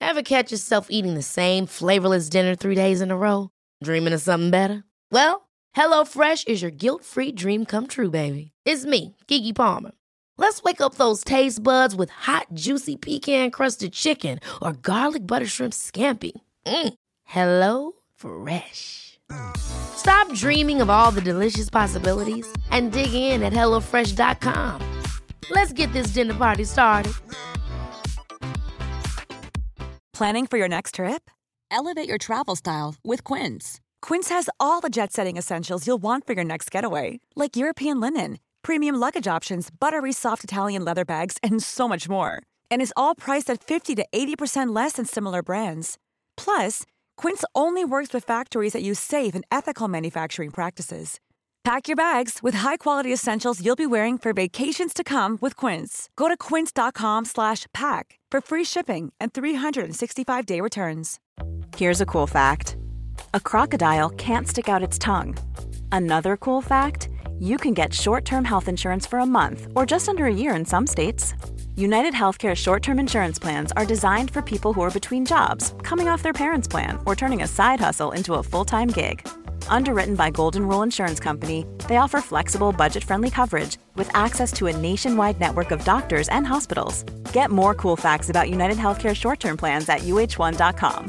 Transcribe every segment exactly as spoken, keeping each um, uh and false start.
Ever catch yourself eating the same flavorless dinner three days in a row? Dreaming of something better? Well, HelloFresh is your guilt-free dream come true, baby. It's me, Keke Palmer. Let's wake up those taste buds with hot, juicy pecan-crusted chicken or garlic butter shrimp scampi. Mm. Hello Fresh. Stop dreaming of all the delicious possibilities and dig in at hello fresh dot com. Let's get this dinner party started. Planning for your next trip? Elevate your travel style with Quince. Quince has all the jet-setting essentials you'll want for your next getaway, like European linen, premium luggage options, buttery soft Italian leather bags, and so much more. And is all priced at fifty to eighty percent less than similar brands. Plus, Quince only works with factories that use safe and ethical manufacturing practices. Pack your bags with high-quality essentials you'll be wearing for vacations to come with Quince. Go to quince.com slash pack for free shipping and three sixty-five day returns. Here's a cool fact. A crocodile can't stick out its tongue. Another cool fact, you can get short-term health insurance for a month or just under a year in some states. United Healthcare short-term insurance plans are designed for people who are between jobs, coming off their parents' plan, or turning a side hustle into a full-time gig. Underwritten by Golden Rule Insurance Company, they offer flexible, budget-friendly coverage with access to a nationwide network of doctors and hospitals. Get more cool facts about United Healthcare short-term plans at U H one dot com.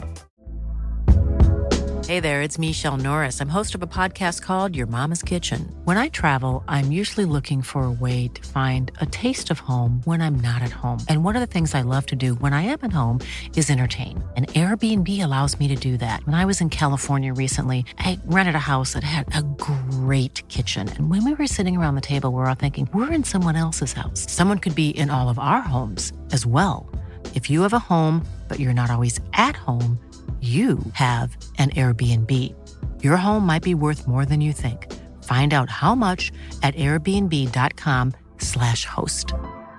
Hey there, it's Michelle Norris. I'm host of a podcast called Your Mama's Kitchen. When I travel, I'm usually looking for a way to find a taste of home when I'm not at home. And one of the things I love to do when I am at home is entertain. And Airbnb allows me to do that. When I was in California recently, I rented a house that had a great kitchen. And when we were sitting around the table, we were all thinking, we're in someone else's house. Someone could be in all of our homes as well. If you have a home, but you're not always at home, you have an Airbnb. Your home might be worth more than you think. Find out how much at airbnb.com slash host.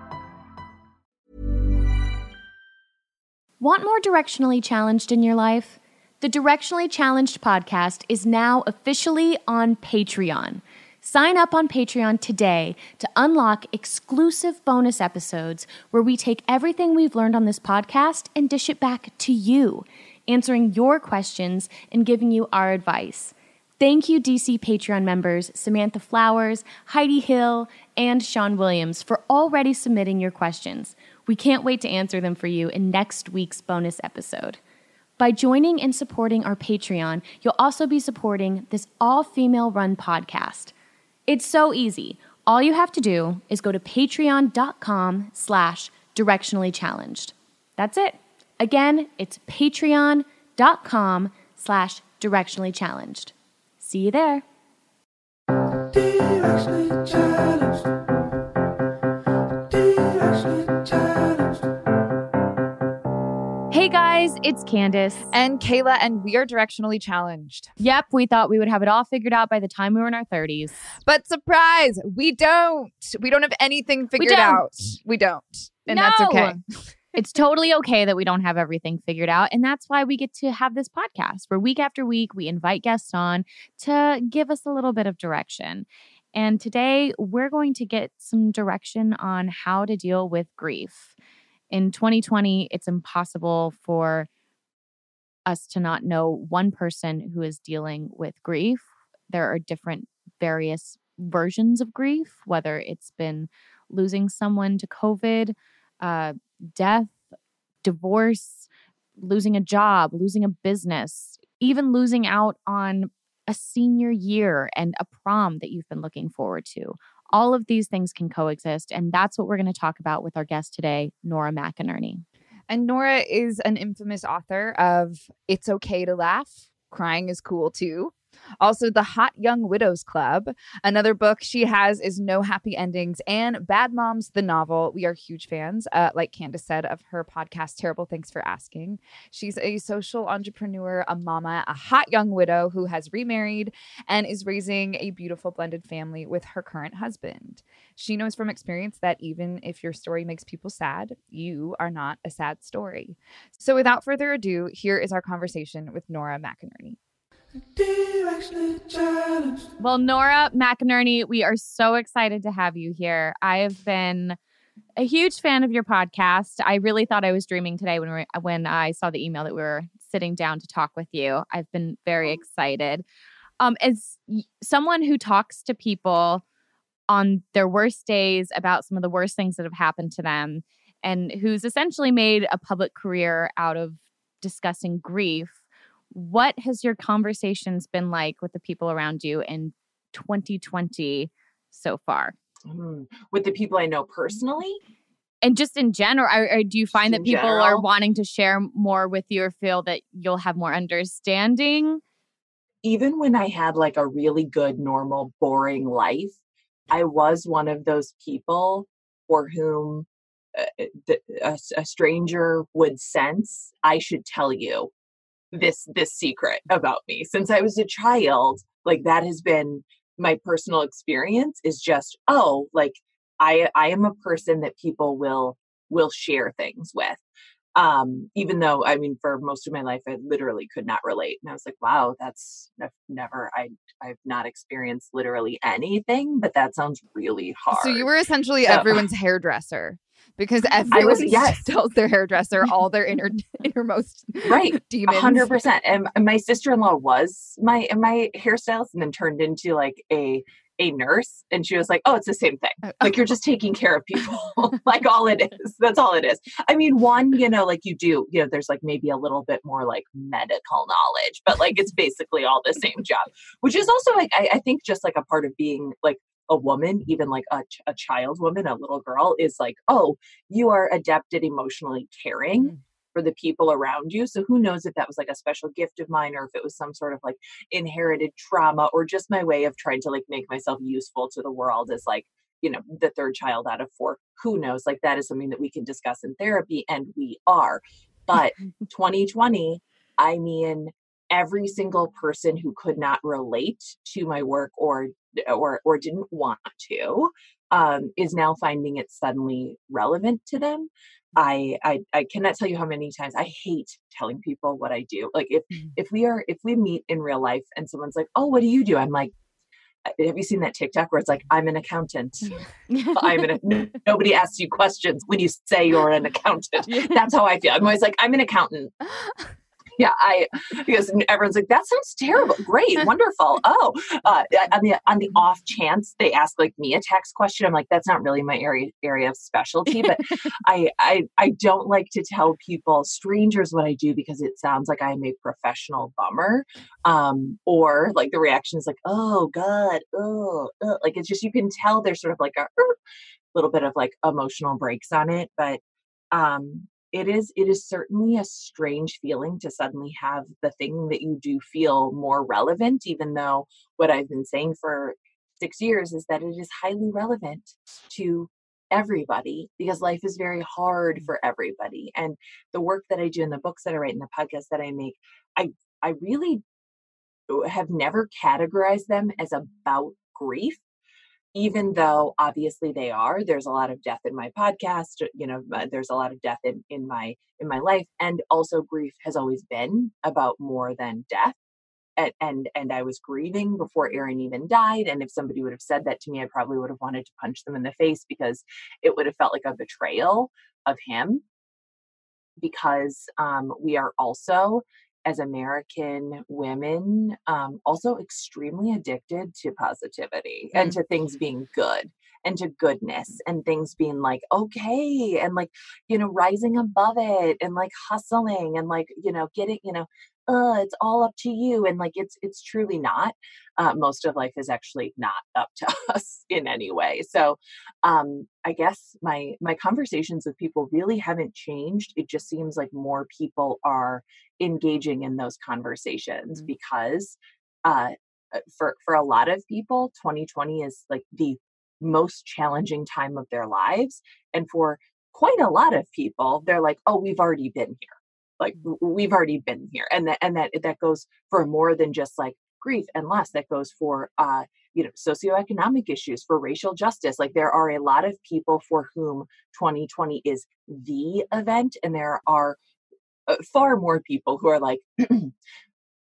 Want more Directionally Challenged in your life? The Directionally Challenged podcast is now officially on Patreon. Sign up on Patreon today to unlock exclusive bonus episodes where we take everything we've learned on this podcast and dish it back to you, answering your questions and giving you our advice. Thank you, D C Patreon members Samantha Flowers, Heidi Hill, and Sean Williams for already submitting your questions. We can't wait to answer them for you in next week's bonus episode. By joining and supporting our Patreon, you'll also be supporting this all-female run podcast. It's so easy. All you have to do is go to patreon.com slash directionally challenged. That's it. Again, it's patreon.com slash directionally challenged. See you there. Directionally challenged. Directionally challenged. Hey guys, it's Candace. And Kayla, and we are Directionally Challenged. Yep, we thought we would have it all figured out by the time we were in our thirties. But surprise, we don't. We don't have anything figured out. We don't. And no. That's okay. It's totally okay that we don't have everything figured out. And that's why we get to have this podcast where week after week, we invite guests on to give us a little bit of direction. And today we're going to get some direction on how to deal with grief. In twenty twenty, it's impossible for us to not know one person who is dealing with grief. There are different various versions of grief, whether it's been losing someone to COVID, uh, death, divorce, losing a job, losing a business, even losing out on a senior year and a prom that you've been looking forward to. All of these things can coexist, and that's what we're going to talk about with our guest today, Nora McInerney. And Nora is an infamous author of It's Okay to Laugh, Crying is Cool Too. Also, The Hot Young Widows Club. Another book she has is No Happy Endings and Bad Moms, the novel. We are huge fans, uh, like Candace said, of her podcast, Terrible Thanks for Asking. She's a social entrepreneur, a mama, a hot young widow who has remarried and is raising a beautiful blended family with her current husband. She knows from experience that even if your story makes people sad, you are not a sad story. So without further ado, here is our conversation with Nora McInerney. Well, Nora McInerney, we are so excited to have you here. I have been a huge fan of your podcast. I really thought I was dreaming today when we were, when I saw the email that we were sitting down to talk with you. I've been very excited. Um, as y- someone who talks to people on their worst days about some of the worst things that have happened to them, and who's essentially made a public career out of discussing grief, what has your conversations been like with the people around you in twenty twenty so far? Mm. With the people I know personally? And just in general, or, or do you find Just that in people are general? wanting to share more with you or feel that you'll have more understanding? Even when I had like a really good, normal, boring life, I was one of those people for whom uh, the, a, a stranger would sense I should tell you this this secret about me. Since I was a child, like that has been my personal experience, is just, oh, like I I am a person that people will will share things with. Um, even though, I mean, for most of my life, I literally could not relate. And I was like, wow, that's I've never, I, I've not experienced literally anything, but that sounds really hard. So you were essentially So- everyone's hairdresser, because I was, everyone yes. tells their hairdresser all their inner innermost Right. A demons. hundred percent. And my sister-in-law was my, my hairstylist, and then turned into like a, a nurse. And she was like, oh, it's the same thing. Like, you're just taking care of people. Like, all it is. That's all it is. I mean, one, you know, like you do, you know, there's like maybe a little bit more like medical knowledge, but like, it's basically all the same job, which is also like, I, I think just like a part of being like a woman, even like a, ch- a child woman, a little girl, is like, oh, you are adept at emotionally caring Mm. for the people around you. So who knows if that was like a special gift of mine, or if it was some sort of like inherited trauma, or just my way of trying to like make myself useful to the world as like, you know, the third child out of four. Who knows? Like, that is something that we can discuss in therapy, and we are. But twenty twenty, I mean, every single person who could not relate to my work, or or or didn't want to, um, is now finding it suddenly relevant to them. I, I I cannot tell you how many times I hate telling people what I do. Like, if if we are if we meet in real life and someone's like, oh, what do you do? I'm like, have you seen that TikTok where it's like, I'm an accountant. I'm an, n- nobody asks you questions when you say you're an accountant. That's how I feel. I'm always like, I'm an accountant. Yeah, I, because everyone's like, that sounds terrible. Great, wonderful. Oh, uh, on the on the off chance they ask like me a tax question, I'm like, that's not really my area area of specialty. But I I I don't like to tell people, strangers, what I do, because it sounds like I'm a professional bummer, um, or like the reaction is like, oh God, oh, uh, like it's just, you can tell there's sort of like a er, little bit of like emotional breaks on it, but um. It is it is certainly a strange feeling to suddenly have the thing that you do feel more relevant, even though what I've been saying for six years is that it is highly relevant to everybody, because life is very hard for everybody. And the work that I do, and the books that I write, and the podcasts that I make, I I really have never categorized them as about grief, even though obviously they are. There's a lot of death in my podcast, you know, uh, there's a lot of death in, in my, in my life. And also grief has always been about more than death. And, and, and I was grieving before Aaron even died. And if somebody would have said that to me, I probably would have wanted to punch them in the face, because it would have felt like a betrayal of him. Because um, we are also, as American women, um, also extremely addicted to positivity and to things being good, and to goodness, and things being like, okay, and like, you know, rising above it, and like hustling, and like, you know, getting, you know, uh, it's all up to you. And like, it's, it's truly not. Uh, most of life is actually not up to us in any way. So um, I guess my, my conversations with people really haven't changed. It just seems like more people are engaging in those conversations, Mm. because uh, for, for a lot of people, twenty twenty is like the most challenging time of their lives. And for quite a lot of people, they're like, oh, we've already been here. Like, w- we've already been here. And that, and that, that goes for more than just like grief and loss. That goes for, uh, you know, socioeconomic issues, for racial justice. Like, there are a lot of people for whom twenty twenty is the event. And there are uh, far more people who are like,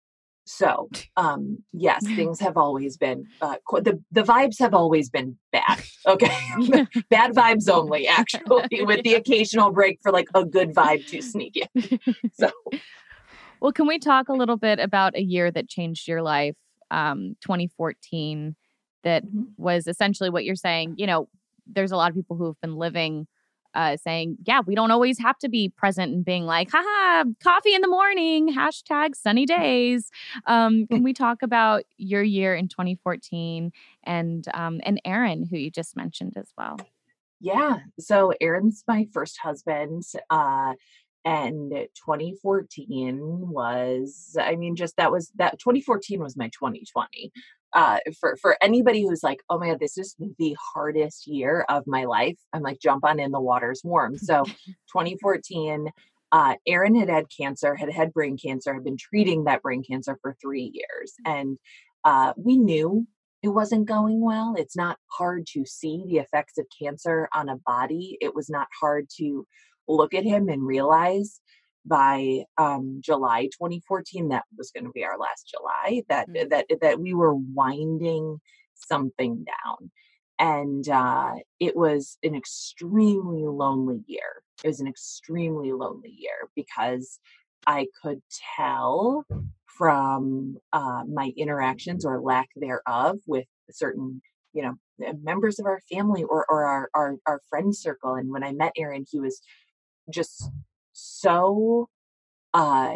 So, um, yes, things have always been, uh, qu- the, the vibes have always been bad. Okay. Bad vibes only, actually, with the occasional break for like a good vibe to sneak in. So, Well, can we talk a little bit about a year that changed your life, um, twenty fourteen, that Mhm. was essentially what you're saying? You know, there's a lot of people who have been living uh, saying, yeah, we don't always have to be present and being like, haha, coffee in the morning, hashtag sunny days. Um, can we talk about your year in twenty fourteen and um, and Aaron, who you just mentioned as well? yeah. So Aaron's my first husband. Uh, and twenty fourteen was, I mean, just that was that twenty fourteen was my twenty twenty. Uh, for, for anybody who's like, oh my God, this is the hardest year of my life. I'm like, jump on in, the water's warm. So twenty fourteen, uh, Aaron had had cancer, had had brain cancer, had been treating that brain cancer for three years. And, uh, we knew it wasn't going well. It's not hard to see the effects of cancer on a body. It was not hard to look at him and realize by um, July twenty fourteen that was going to be our last July, that Mm. that that we were winding something down. And uh, it was an extremely lonely year. It was an extremely lonely year because I could tell from uh, my interactions or lack thereof with certain, you know, uh, members of our family or, or our, our, our friend circle. And when I met Aaron, he was just so, uh,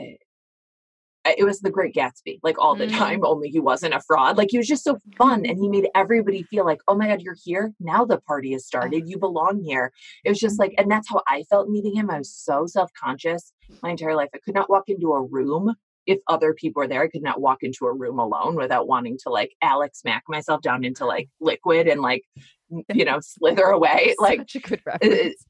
it was the Great Gatsby, like all the Mm. time, only he wasn't a fraud. Like he was just so fun. And he made everybody feel like, oh my God, you're here. Now the party has started. You belong here. It was just like, and that's how I felt meeting him. I was so self-conscious my entire life. I could not walk into a room if other people were there. I could not walk into a room alone without wanting to like Alex smack myself down into like liquid and like, you know, slither away. Like, Such a good uh, reference.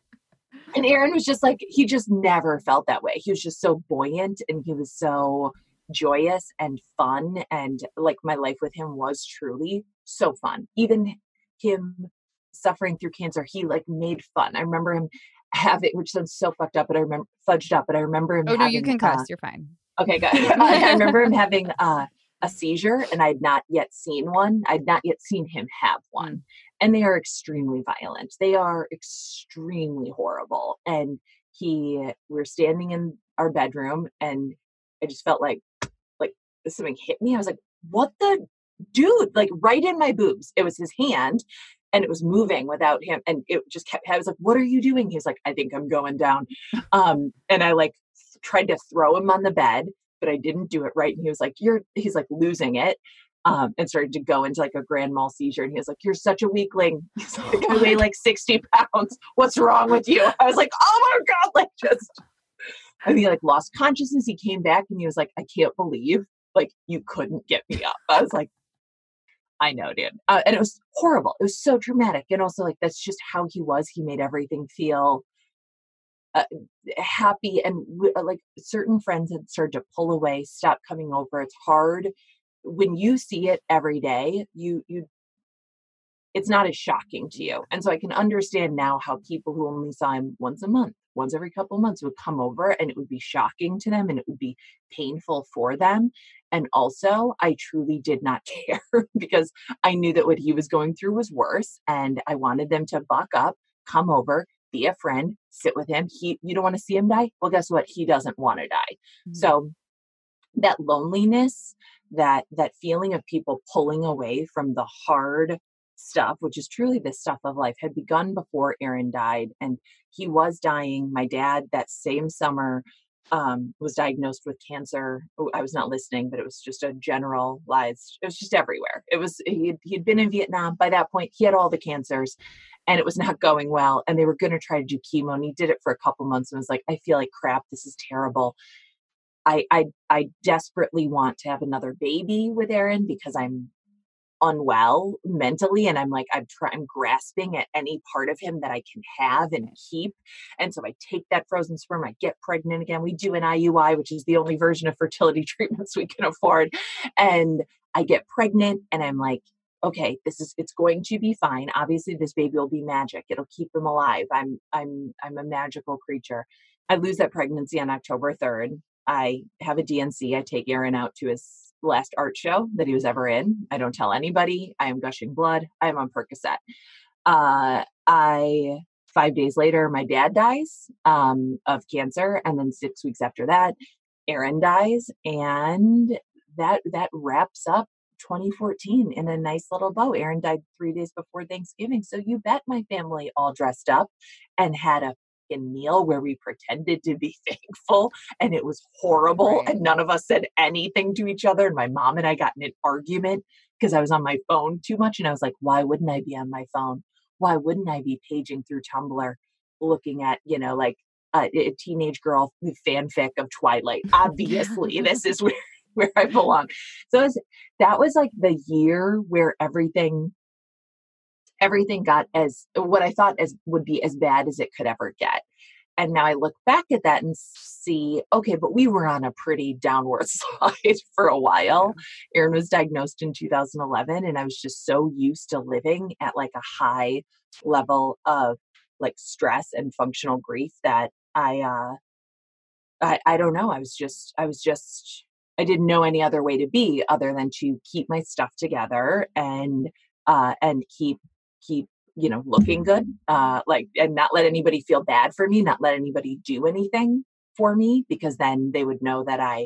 and Aaron was just like, he just never felt that way. He was just so buoyant and he was so joyous and fun. And like my life with him was truly so fun. Even him suffering through cancer, he like made fun. I remember him have it, which sounds so fucked up, but I remember fudged up, but I remember him Oh, no, having, you can cuss. uh, You're fine. okay, good. I, I remember him having uh, a seizure and I'd not yet seen one. I'd not yet seen him have one. Mm. And they are extremely violent. They are extremely horrible. And he, we were standing in our bedroom and I just felt like, like something hit me. I was like, what the dude, like right in my boobs. It was his hand and it was moving without him. And it just kept, I was like, what are you doing? He was like, I think I'm going down. Um, and I like tried to throw him on the bed, but I didn't do it right. And he was like, you're, he's like losing it. Um, and started to go into like a grand mal seizure. And he was like, you're such a weakling. He's like, I weigh like sixty pounds. What's wrong with you? I was like, oh my God, like just, I mean, he like lost consciousness. He came back and he was like, I can't believe like you couldn't get me up. I was like, I know, dude. Uh, and it was horrible. It was so traumatic. And also like, that's just how he was. He made everything feel uh, happy. And w- like certain friends had started to pull away, stop coming over. It's hard when you see it every day, you, you, it's not as shocking to you. And so I can understand now how people who only saw him once a month, once every couple of months would come over and it would be shocking to them and it would be painful for them. And also I truly did not care because I knew that what he was going through was worse. And I wanted them to buck up, come over, be a friend, sit with him. He, you don't want to see him die? Well, guess what? He doesn't want to die. Mm-hmm. So that loneliness, that that feeling of people pulling away from the hard stuff, which is truly the stuff of life, had begun before Aaron died. And he was dying. My dad that same summer um, was diagnosed with cancer. I was not listening, but it was just a generalized, it was just everywhere. It was, he'd, he'd been in Vietnam. By that point, he had all the cancers and it was not going well. And they were going to try to do chemo. And he did it for a couple months and was like, I feel like crap. This is terrible. I, I I desperately want to have another baby with Aaron because I'm unwell mentally. And I'm like, I'm trying, I'm grasping at any part of him that I can have and keep. And so I take that frozen sperm, I get pregnant again. We do an I U I, which is the only version of fertility treatments we can afford. And I get pregnant and I'm like, okay, this is, it's going to be fine. Obviously this baby will be magic. It'll keep him alive. I'm, I'm, I'm a magical creature. I lose that pregnancy on October third. I have a D N C. I take Aaron out to his last art show that he was ever in. I don't tell anybody. I am gushing blood. I am on Percocet. Uh, I, five days later, my dad dies um, of cancer. And then six weeks after that, Aaron dies. And that, that wraps up twenty fourteen in a nice little bow. Aaron died three days before Thanksgiving. So you bet my family all dressed up and had a meal where we pretended to be thankful, and it was horrible. Right. And none of us said anything to each other. And my mom and I got in an argument because I was on my phone too much. And I was like, why wouldn't I be on my phone? Why wouldn't I be paging through Tumblr looking at, you know, like a, a teenage girl fanfic of Twilight? Obviously, this is where, where I belong. So it was, that was like the year where everything everything got as what I thought as would be as bad as it could ever get. And now I look back at that and see, okay, but we were on a pretty downward slide for a while. Yeah. Aaron was diagnosed in two thousand eleven, and I was just so used to living at like a high level of like stress and functional grief that I, uh, I, I don't know. I was just, I was just, I didn't know any other way to be other than to keep my stuff together and, uh, and keep keep, you know, looking good, uh, like, and not let anybody feel bad for me, not let anybody do anything for me, because then they would know that I,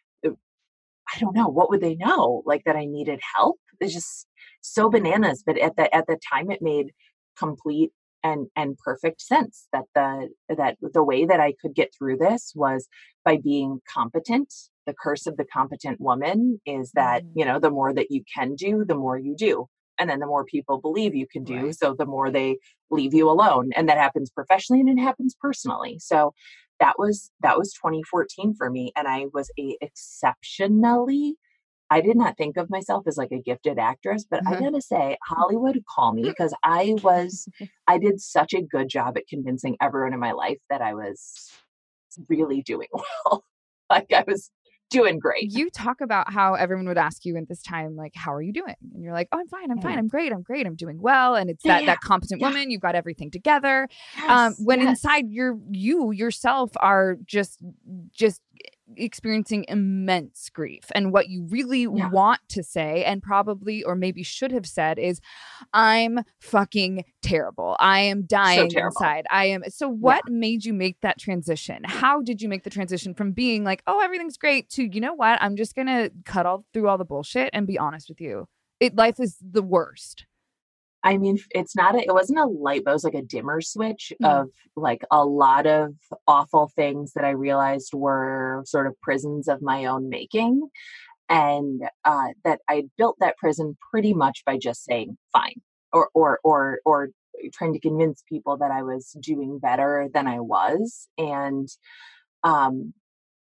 I don't know, what would they know? Like that I needed help. It's just so bananas. But at the, at the time it made complete and, and perfect sense that the, that the way that I could get through this was by being competent. The curse of the competent woman is that, you know, the more that you can do, the more you do. And then the more people believe you can do, right. So the more they leave you alone. And that happens professionally and it happens personally. So that was, that was twenty fourteen for me. And I was a exceptionally, I did not think of myself as like a gifted actress, but mm-hmm. I gotta say, Hollywood, call me, because I was, I did such a good job at convincing everyone in my life that I was really doing well. Like I was doing great. You talk about how everyone would ask you at this time, like, how are you doing? And you're like, oh, I'm fine. I'm yeah. fine. I'm great. I'm great. I'm doing well. And it's that, yeah. that competent yeah. woman. You've got everything together. Yes. Um, when yes. inside you're, you yourself are just, just experiencing immense grief. And what you really yeah. want to say, and probably, or maybe should have said, is I'm fucking terrible. I am dying so inside. I am. So what yeah. made you make that transition? How did you make the transition from being like, oh, everything's great, to, you know what, I'm just going to cut all through all the bullshit and be honest with you. It, life is the worst. I mean, it's not, a, it wasn't a light, but it was like a dimmer switch mm. of like a lot of awful things that I realized were sort of prisons of my own making. And uh, that I built that prison pretty much by just saying, fine, or, or, or, or trying to convince people that I was doing better than I was. And um,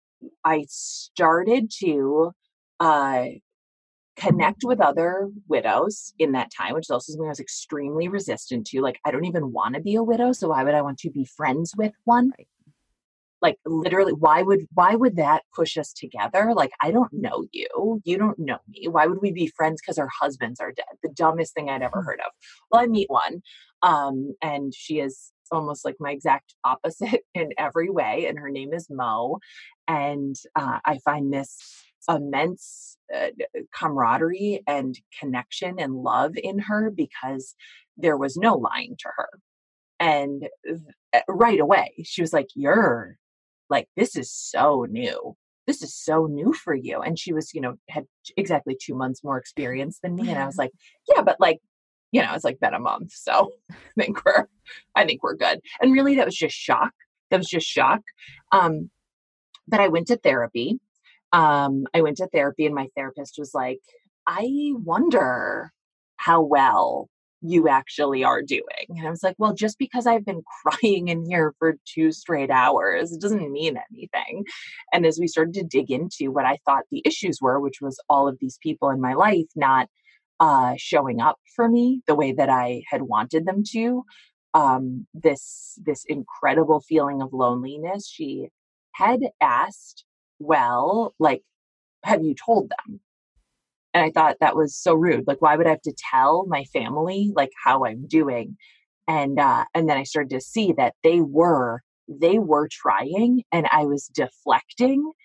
I started to, uh, connect with other widows in that time, which is also something I was extremely resistant to. Like, I don't even want to be a widow, so why would I want to be friends with one? Right. Like, literally, why would why would that push us together? Like, I don't know you. You don't know me. Why would we be friends because our husbands are dead? The dumbest thing I'd ever heard of. Well, I meet one, um, and she is almost like my exact opposite in every way, and her name is Mo. And uh, I find this immense uh, camaraderie and connection and love in her because there was no lying to her. And th- right away, she was like, you're like, this is so new. This is so new for you. And she was, you know, had exactly two months more experience than me. And I was like, yeah, but like, you know, it's like been a month. So I think we're, I think we're good. And really that was just shock. That was just shock. Um, but I went to therapy. Um, I went to therapy and my therapist was like, I wonder how well you actually are doing. And I was like, well, just because I've been crying in here for two straight hours, it doesn't mean anything. And as we started to dig into what I thought the issues were, which was all of these people in my life not uh, showing up for me the way that I had wanted them to, um, this, this incredible feeling of loneliness, she had asked, well, like, have you told them? And I thought that was so rude. Like, why would I have to tell my family, like, how I'm doing? And, uh, and then I started to see that they were, they were trying and I was deflecting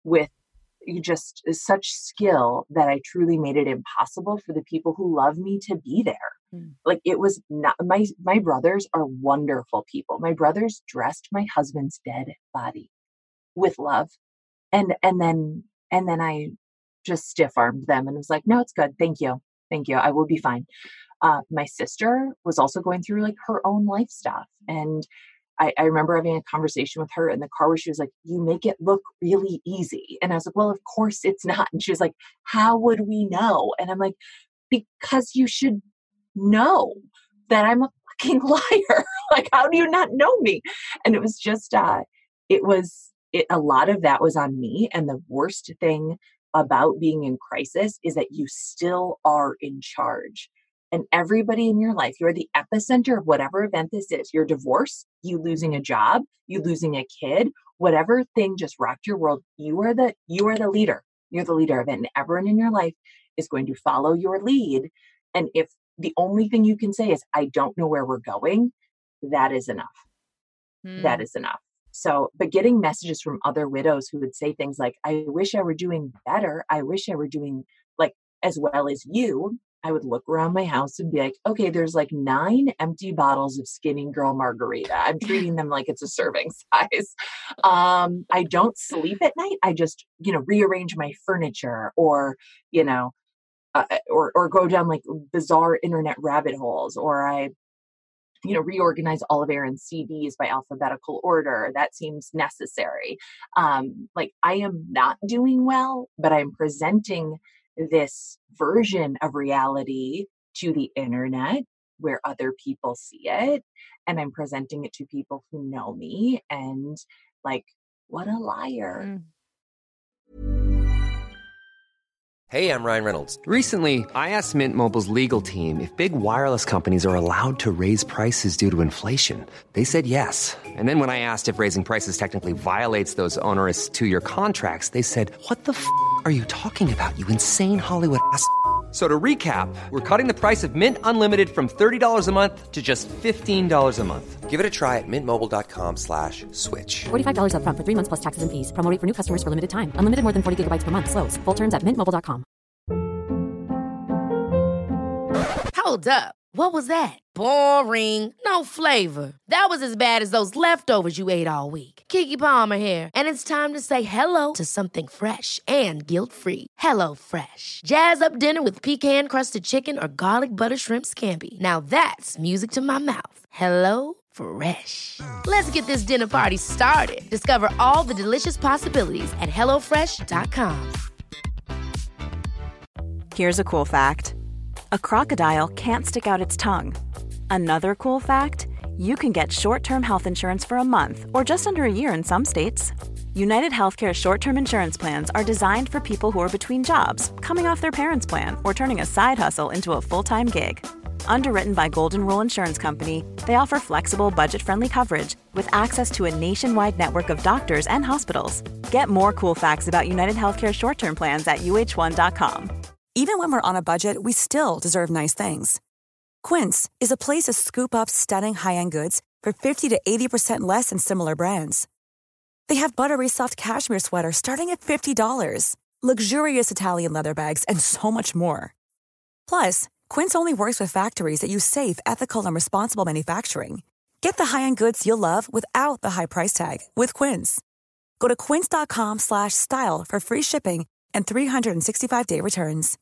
with you just such skill that I truly made it impossible for the people who love me to be there. Mm. Like it was not my, my brothers are wonderful people. My brothers dressed my husband's dead body with love. And, and then, and then I just stiff armed them and was like, no, it's good. Thank you. Thank you. I will be fine. Uh, my sister was also going through like her own life stuff. And I, I remember having a conversation with her in the car where she was like, you make it look really easy. And I was like, well, of course it's not. And she was like, how would we know? And I'm like, because you should know that I'm a fucking liar. Like, how do you not know me? And it was just, uh, it was, it, a lot of that was on me. And the worst thing about being in crisis is that you still are in charge. And everybody in your life, you're the epicenter of whatever event this is. Your divorce, you losing a job, you losing a kid, whatever thing just rocked your world. You are the you are the leader. You're the leader of it. And everyone in your life is going to follow your lead. And if the only thing you can say is, I don't know where we're going, that is enough. Hmm. That is enough. So, but getting messages from other widows who would say things like, I wish I were doing better. I wish I were doing like as well as you. I would look around my house and be like, okay, there's like nine empty bottles of Skinny Girl margarita. I'm treating them like it's a serving size. Um, I don't sleep at night. I just, you know, rearrange my furniture or, you know, uh, or, or go down like bizarre internet rabbit holes, or I, you know, reorganize all of Aaron's C Ds by alphabetical order. That seems necessary. Um, like I am not doing well, but I'm presenting this version of reality to the internet where other people see it. And I'm presenting it to people who know me, and like, what a liar. Mm. Hey, I'm Ryan Reynolds. Recently, I asked Mint Mobile's legal team if big wireless companies are allowed to raise prices due to inflation. They said yes. And then when I asked if raising prices technically violates those onerous two-year contracts, they said, what the f*** are you talking about, you insane Hollywood ass f- So to recap, we're cutting the price of Mint Unlimited from thirty dollars a month to just fifteen dollars a month. Give it a try at mintmobile.com slash switch. forty-five dollars up front for three months plus taxes and fees. Promo rate for new customers for limited time. Unlimited more than forty gigabytes per month. Slows full terms at mint mobile dot com. Hold up. What was that? Boring. No flavor. That was as bad as those leftovers you ate all week. Keke Palmer here. And it's time to say hello to something fresh and guilt-free. Hello Fresh. Jazz up dinner with pecan-crusted chicken or garlic butter shrimp scampi. Now that's music to my mouth. Hello Fresh. Let's get this dinner party started. Discover all the delicious possibilities at hello fresh dot com. Here's a cool fact. A crocodile can't stick out its tongue. Another cool fact, you can get short-term health insurance for a month or just under a year in some states. United Healthcare short-term insurance plans are designed for people who are between jobs, coming off their parents' plan, or turning a side hustle into a full-time gig. Underwritten by Golden Rule Insurance Company, they offer flexible, budget-friendly coverage with access to a nationwide network of doctors and hospitals. Get more cool facts about United Healthcare short-term plans at U H one dot com. Even when we're on a budget, we still deserve nice things. Quince is a place to scoop up stunning high-end goods for fifty to eighty percent less than similar brands. They have buttery soft cashmere sweaters starting at fifty dollars, luxurious Italian leather bags, and so much more. Plus, Quince only works with factories that use safe, ethical, and responsible manufacturing. Get the high-end goods you'll love without the high price tag with Quince. Go to quince.com slash style for free shipping and three sixty-five day returns.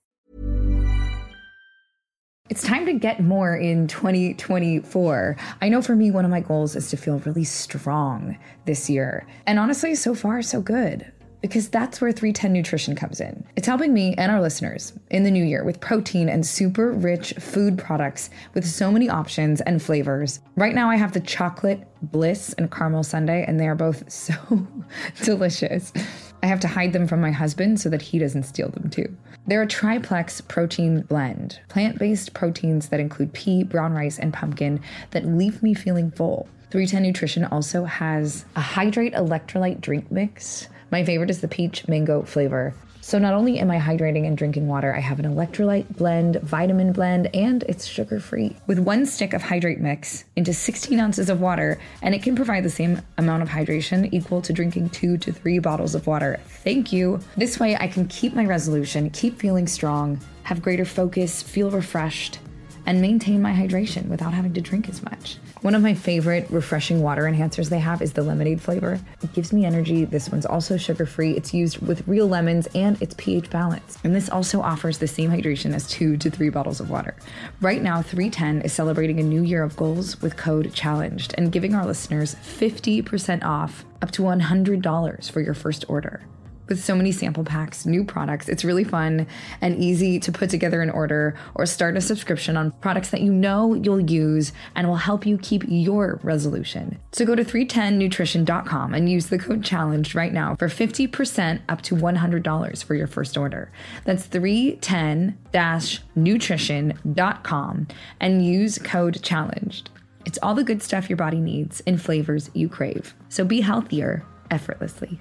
It's time to get more in twenty twenty-four. I know for me, one of my goals is to feel really strong this year. And honestly, so far, so good. Because that's where three ten Nutrition comes in. It's helping me and our listeners in the new year with protein and super rich food products with so many options and flavors. Right now I have the chocolate bliss and caramel sundae, and they are both so delicious. I have to hide them from my husband so that he doesn't steal them too. They're a triplex protein blend, plant-based proteins that include pea, brown rice, and pumpkin that leave me feeling full. three ten Nutrition also has a Hydrate electrolyte drink mix. My favorite is the peach mango flavor. So not only am I hydrating and drinking water, I have an electrolyte blend, vitamin blend, and it's sugar-free. With one stick of Hydrate Mix into sixteen ounces of water, and it can provide the same amount of hydration equal to drinking two to three bottles of water. Thank you. This way I can keep my resolution, keep feeling strong, have greater focus, feel refreshed, and maintain my hydration without having to drink as much. One of my favorite refreshing water enhancers they have is the lemonade flavor. It gives me energy. This one's also sugar-free. It's used with real lemons and it's pH balanced. And this also offers the same hydration as two to three bottles of water. Right now, three ten is celebrating a new year of goals with code CHALLENGED and giving our listeners fifty percent off up to one hundred dollars for your first order. With so many sample packs, new products, it's really fun and easy to put together an order or start a subscription on products that you know you'll use and will help you keep your resolution. So go to three ten nutrition dot com and use the code CHALLENGED right now for fifty percent up to one hundred dollars for your first order. That's three ten nutrition dot com and use code CHALLENGED. It's all the good stuff your body needs in flavors you crave. So be healthier effortlessly.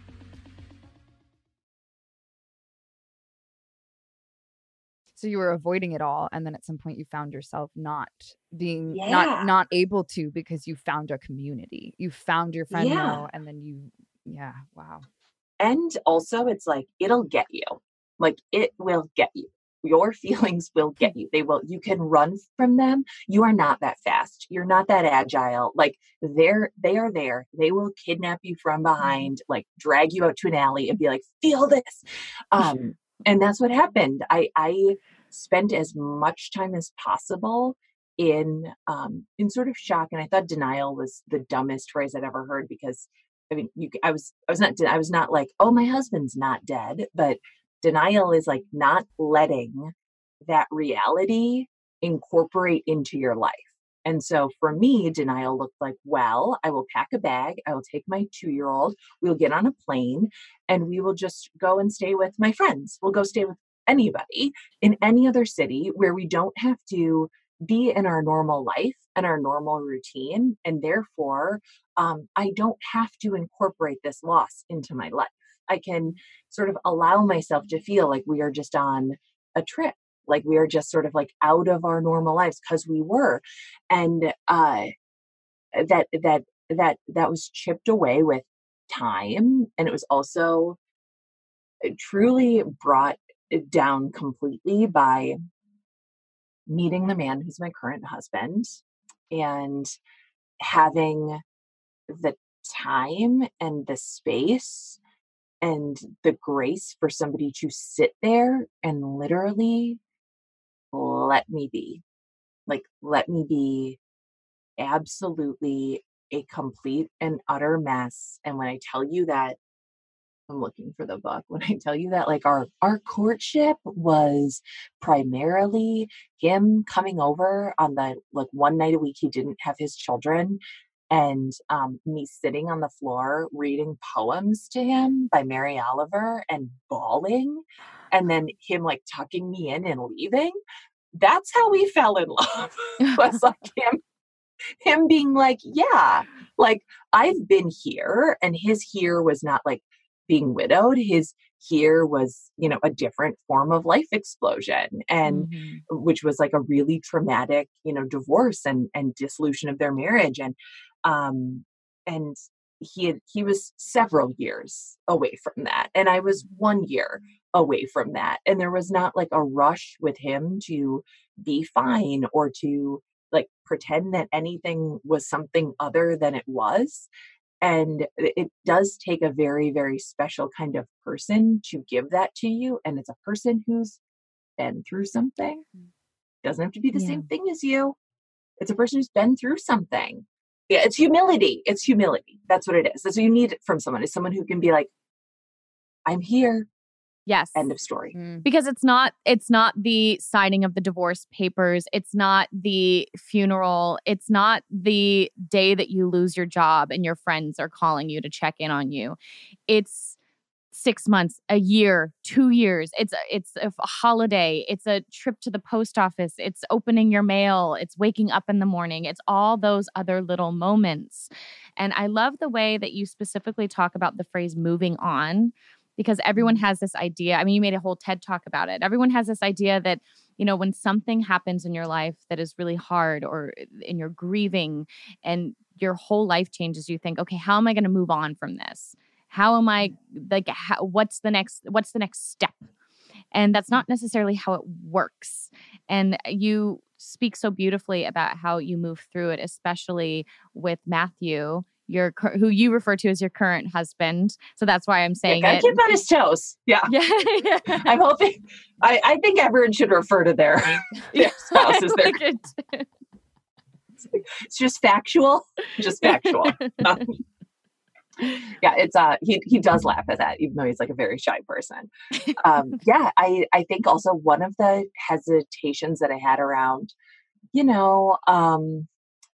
So you were avoiding it all, and then at some point you found yourself not being Yeah. not not able to because you found a community. You found your friend Yeah. now, and then you yeah, wow. And also, it's like, it'll get you. Like, it will get you. Your feelings will get you. They will. You can run from them. You are not that fast. You're not that agile. Like, they're, they are there. They will kidnap you from behind, like drag you out to an alley and be like, feel this. Um, and that's what happened. I, I spent as much time as possible in, um, in sort of shock. And I thought denial was the dumbest phrase I'd ever heard, because I mean, you, I was, I was not, I was not like, oh, my husband's not dead, but denial is like not letting that reality incorporate into your life. And so for me, denial looked like, well, I will pack a bag. I will take my two-year-old. We'll get on a plane and we will just go and stay with my friends. We'll go stay with anybody in any other city where we don't have to be in our normal life and our normal routine. And therefore, um, I don't have to incorporate this loss into my life. I can sort of allow myself to feel like we are just on a trip, like we are just sort of like out of our normal lives, because we were. And uh, that, that, that, that was chipped away with time. And it was also truly brought down completely by meeting the man who's my current husband and having the time and the space and the grace for somebody to sit there and literally let me be. Like, let me be absolutely a complete and utter mess. And when I tell you that, I'm looking for the book. When I tell you that, like, our, our courtship was primarily him coming over on the, like, one night a week he didn't have his children, and um, me sitting on the floor reading poems to him by Mary Oliver and bawling, and then him like tucking me in and leaving. That's how we fell in love. Was like him, him being like, yeah, like I've been here, and his here was not like being widowed. His here was, you know, a different form of life explosion, and mm-hmm. which was like a really traumatic, you know, divorce and, and dissolution of their marriage. And, um, and he had, he was several years away from that. And I was one year away from that. And there was not like a rush with him to be fine or to like pretend that anything was something other than it was. And it does take a very, very special kind of person to give that to you. And it's a person who's been through something. Doesn't have to be the yeah. same thing as you. It's a person who's been through something. Yeah, it's humility. It's humility. That's what it is. That's what you need from someone, is someone who can be like, I'm here. Yes. End of story. Mm. Because it's not, it's not the signing of the divorce papers. It's not the funeral. It's not the day that you lose your job and your friends are calling you to check in on you. It's six months, a year, two years. It's a, it's a holiday. It's a trip to the post office. It's opening your mail. It's waking up in the morning. It's all those other little moments. And I love the way that you specifically talk about the phrase moving on, because everyone has this idea. I mean, you made a whole TED talk about it. Everyone has this idea that, you know, when something happens in your life that is really hard, or in your grieving and your whole life changes, you think, okay, how am I going to move on from this? How am I like, how, what's the next, what's the next step? And that's not necessarily how it works. And you speak so beautifully about how you move through it, especially with Matthew, your who you refer to as your current husband. So that's why I'm saying yeah, it. Keep on his toes. Yeah. Yeah. yeah. I'm hoping, I, I think everyone should refer to their, their spouse as their. It's just factual, just factual. Um, yeah, it's uh he he does laugh at that, even though he's like a very shy person. Um, yeah, I I think also one of the hesitations that I had around, you know, um,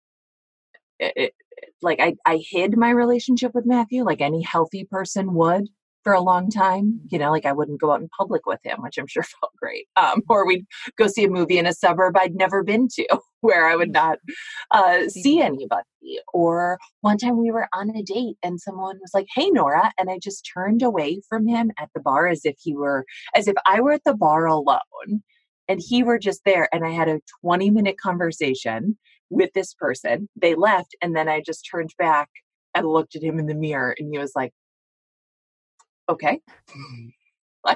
it, it, like I I hid my relationship with Matthew like any healthy person would for a long time. You know, like I wouldn't go out in public with him, which I'm sure felt great. Um, or we'd go see a movie in a suburb I'd never been to, where I would not uh, see anybody. Or one time we were on a date and someone was like, "Hey, Nora," and I just turned away from him at the bar as if he were, as if I were at the bar alone and he were just there. And I had a twenty minute conversation with this person. They left, and then I just turned back and looked at him in the mirror, and he was like, "Okay." Like,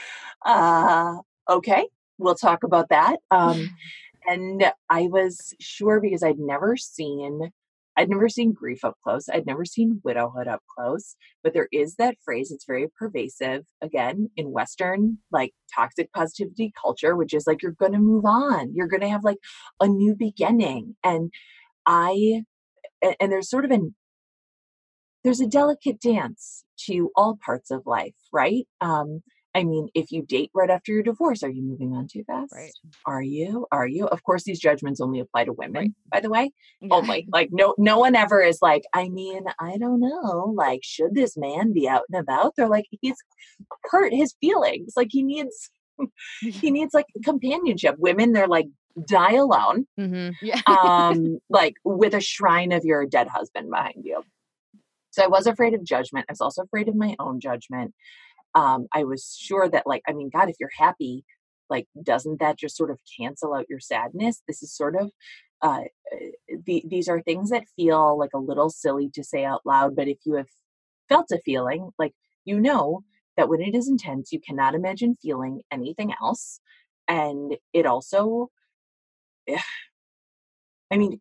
uh, okay, we'll talk about that. Um, and I was sure, because I'd never seen, I'd never seen grief up close. I'd never seen widowhood up close, but there is that phrase. It's very pervasive again in Western, like toxic positivity culture, which is like, you're going to move on. You're going to have like a new beginning. And I, and, and there's sort of an, there's a delicate dance to all parts of life, right? Um, I mean, if you date right after your divorce, are you moving on too fast? Right. Are you? Are you? Of course, these judgments only apply to women, right. by the way. Yeah. Only. Like, no no one ever is like, I mean, I don't know. Like, should this man be out and about? They're like, he's hurt his feelings. Like, he needs, he needs like companionship. Women, they're like, die alone. Mm-hmm. Yeah. um, like with a shrine of your dead husband behind you. So I was afraid of judgment. I was also afraid of my own judgment. Um, I was sure that, like, I mean, God, if you're happy, like, doesn't that just sort of cancel out your sadness? This is sort of, uh, the, these are things that feel like a little silly to say out loud. But if you have felt a feeling, like, you know that when it is intense, you cannot imagine feeling anything else. And it also, I mean,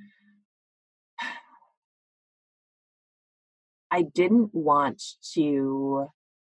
I didn't want to,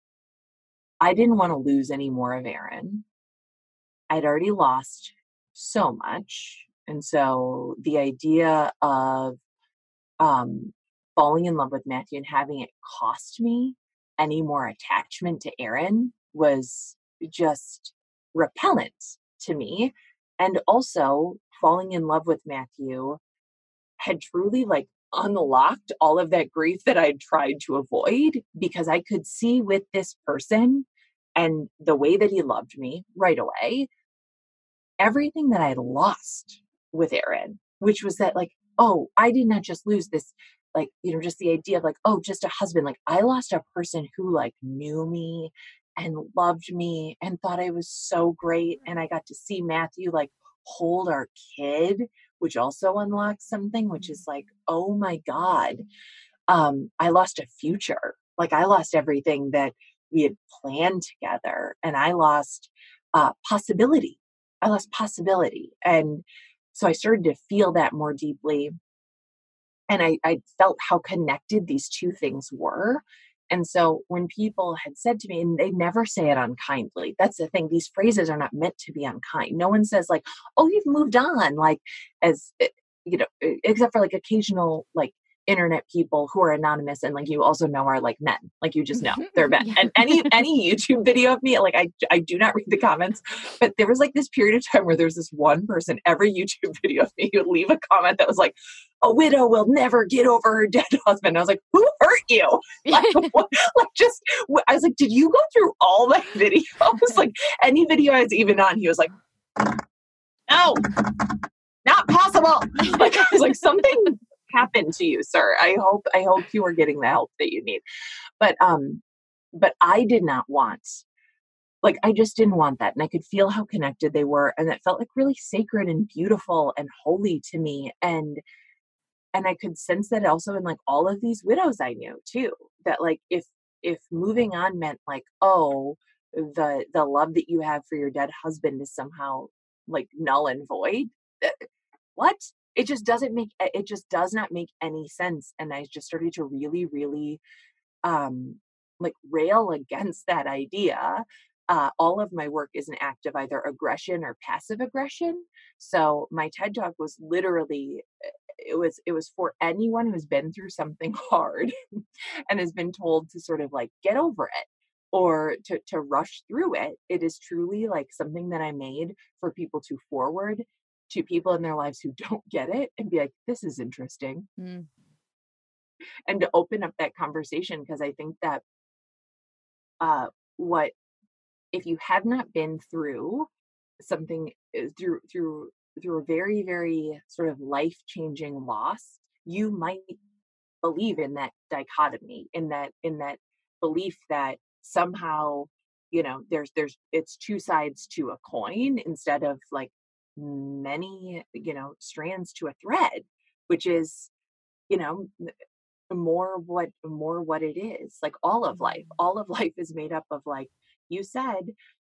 I didn't want to lose any more of Aaron. I'd already lost so much. And so the idea of um, falling in love with Matthew and having it cost me any more attachment to Aaron was just repellent to me. And also falling in love with Matthew had truly like unlocked all of that grief that I'd tried to avoid, because I could see with this person and the way that he loved me right away, everything that I had lost with Aaron, which was that like, oh, I did not just lose this, like, you know, just the idea of like, oh, just a husband. Like, I lost a person who like knew me and loved me and thought I was so great. And I got to see Matthew like hold our kid, which also unlocks something, which is like, oh my God, um, I lost a future. Like, I lost everything that we had planned together, and I lost uh, possibility. I lost possibility. And so I started to feel that more deeply. And I, I felt how connected these two things were. And so when people had said to me, and they never say it unkindly, that's the thing, these phrases are not meant to be unkind. No one says like, oh, you've moved on, like, as, you know, except for like occasional like internet people who are anonymous and like you also know are like men, like you just know they're men. Yeah. And any any YouTube video of me, like I I do not read the comments, but there was like this period of time where there was this one person, every YouTube video of me, who would leave a comment that was like, a widow will never get over her dead husband. I was like, who hurt you? Like, what, like just, I was like, did you go through all my videos? Like any video I was even on, he was like, no, not possible. Like I was like, something happened to you, sir. I hope, I hope you are getting the help that you need. But, um, but I did not want, like, I just didn't want that. And I could feel how connected they were. And that felt like really sacred and beautiful and holy to me. And, and I could sense that also in like all of these widows I knew too, that like, if, if moving on meant like, oh, the, the love that you have for your dead husband is somehow like null and void. uh, What? It just doesn't make, it just does not make any sense. And I just started to really, really, um, like rail against that idea. Uh, all of my work is an act of either aggression or passive aggression. So my TED Talk was literally, it was, it was for anyone who's been through something hard and has been told to sort of like get over it or to, to rush through it. It is truly like something that I made for people to forward to people in their lives who don't get it and be like, this is interesting. Mm. And to open up that conversation. Because I think that uh, what, if you have not been through something uh, through, through, through a very, very sort of life-changing loss, you might believe in that dichotomy, in that, in that belief that somehow, you know, there's, there's, it's two sides to a coin instead of like many, you know, strands to a thread, which is, you know, more what, more what it is. Like all of life, all of life is made up of, like you said,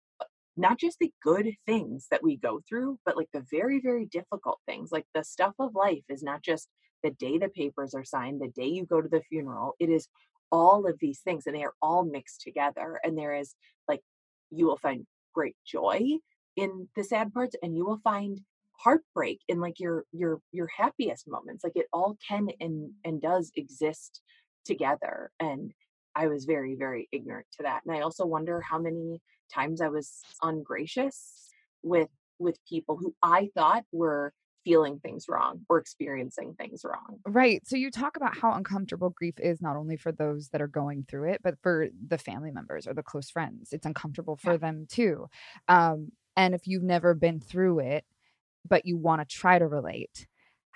not just the good things that we go through, but like the very, very difficult things. Like the stuff of life is not just the day the papers are signed, the day you go to the funeral. It is all of these things, and they are all mixed together. And there is like, you will find great joy in the sad parts, and you will find heartbreak in like your your your happiest moments. Like it all can and and does exist together. And I was very, very ignorant to that. And I also wonder how many times I was ungracious with with people who I thought were feeling things wrong or experiencing things wrong. Right. So you talk about how uncomfortable grief is, not only for those that are going through it, but for the family members or the close friends. It's uncomfortable for Yeah. them too. Um, and if you've never been through it, but you want to try to relate,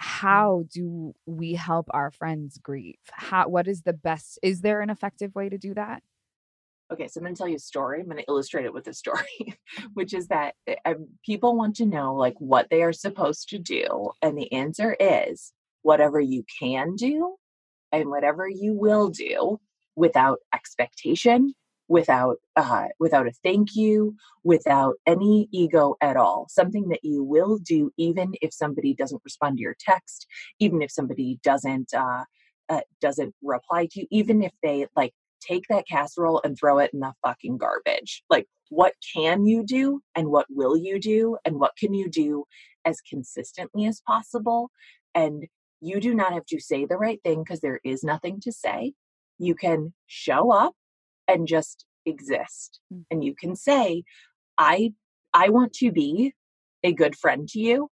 how do we help our friends grieve? How, what is the best, is there an effective way to do that? Okay, so I'm going to tell you a story. I'm going to illustrate it with a story, which is that uh, people want to know like what they are supposed to do. And the answer is whatever you can do and whatever you will do without expectation, without, uh, without a thank you, without any ego at all. Something that you will do, even if somebody doesn't respond to your text, even if somebody doesn't, uh, uh, doesn't reply to you, even if they like, take that casserole and throw it in the fucking garbage. Like, what can you do and what will you do and what can you do as consistently as possible? And you do not have to say the right thing because there is nothing to say. You can show up and just exist. Mm. And you can say, I, I want to be a good friend to you.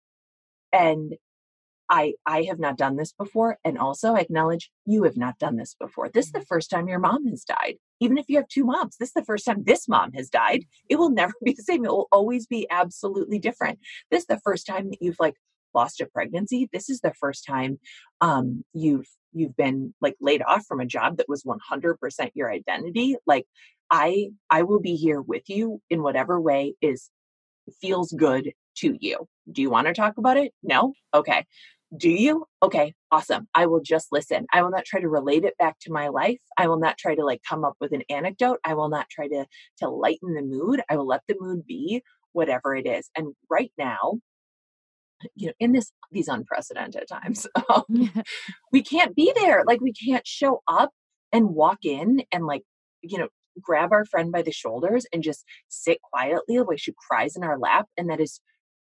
And I, I have not done this before. And also I acknowledge you have not done this before. This is the first time your mom has died. Even if you have two moms, this is the first time this mom has died. It will never be the same. It will always be absolutely different. This is the first time that you've like lost a pregnancy. This is the first time um, you've, you've been like laid off from a job that was one hundred percent your identity. Like I, I will be here with you in whatever way is feels good to you. Do you want to talk about it? No? Okay. Do you? Okay, awesome. I will just listen. I will not try to relate it back to my life. I will not try to like come up with an anecdote. I will not try to, to lighten the mood. I will let the mood be whatever it is. And right now, you know, in this, these unprecedented times, um, we can't be there. Like we can't show up and walk in and like, you know, grab our friend by the shoulders and just sit quietly while she cries in our lap. And that is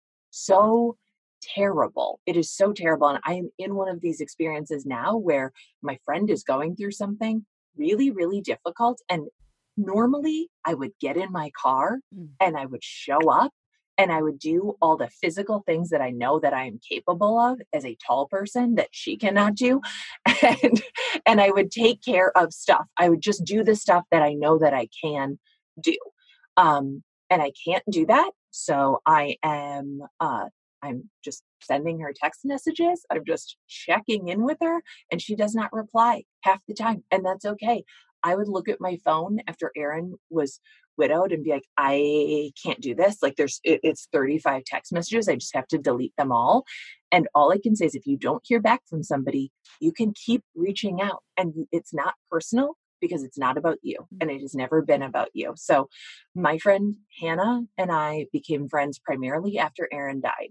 so terrible. It is so terrible. And I am in one of these experiences now where my friend is going through something really, really difficult. And normally I would get in my car Mm. and I would show up and I would do all the physical things that I know that I am capable of as a tall person that she cannot do. And, and I would take care of stuff. I would just do the stuff that I know that I can do. Um, and I can't do that. So I am, uh, I'm just sending her text messages. I'm just checking in with her and she does not reply half the time. And that's okay. I would look at my phone after Aaron was widowed and be like, I can't do this. Like there's, it, it's thirty-five text messages. I just have to delete them all. And all I can say is if you don't hear back from somebody, you can keep reaching out, and it's not personal because it's not about you, and it has never been about you. So my friend Hannah and I became friends primarily after Aaron died.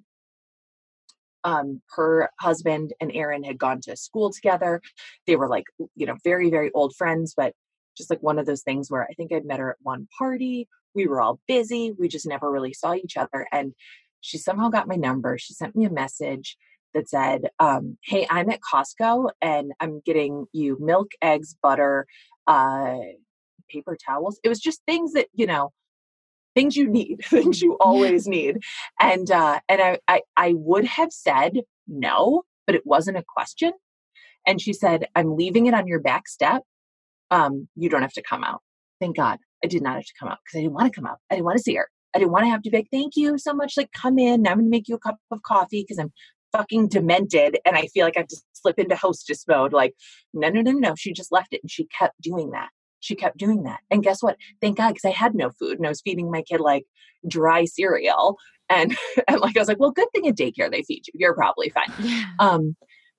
Um, her husband and Aaron had gone to school together. They were like, you know, very, very old friends, but just like one of those things where I think I'd met her at one party. We were all busy. We just never really saw each other. And she somehow got my number. She sent me a message that said, um, hey, I'm at Costco and I'm getting you milk, eggs, butter, uh, paper towels. It was just things that, you know, things you need, things you always need. And, uh, and I, I, I would have said no, but it wasn't a question. And she said, I'm leaving it on your back step. Um, you don't have to come out. Thank God I did not have to come out because I didn't want to come out. I didn't want to see her. I didn't want to have to be like, thank you so much. Like, come in. I'm going to make you a cup of coffee because I'm fucking demented. And I feel like I have to slip into hostess mode. Like, no, no, no, no. She just left it. And she kept doing that. She kept doing that. And guess what? Thank God, because I had no food and I was feeding my kid like dry cereal. And, and like, I was like, well, good thing at daycare they feed you. You're probably fine. Yeah. Um,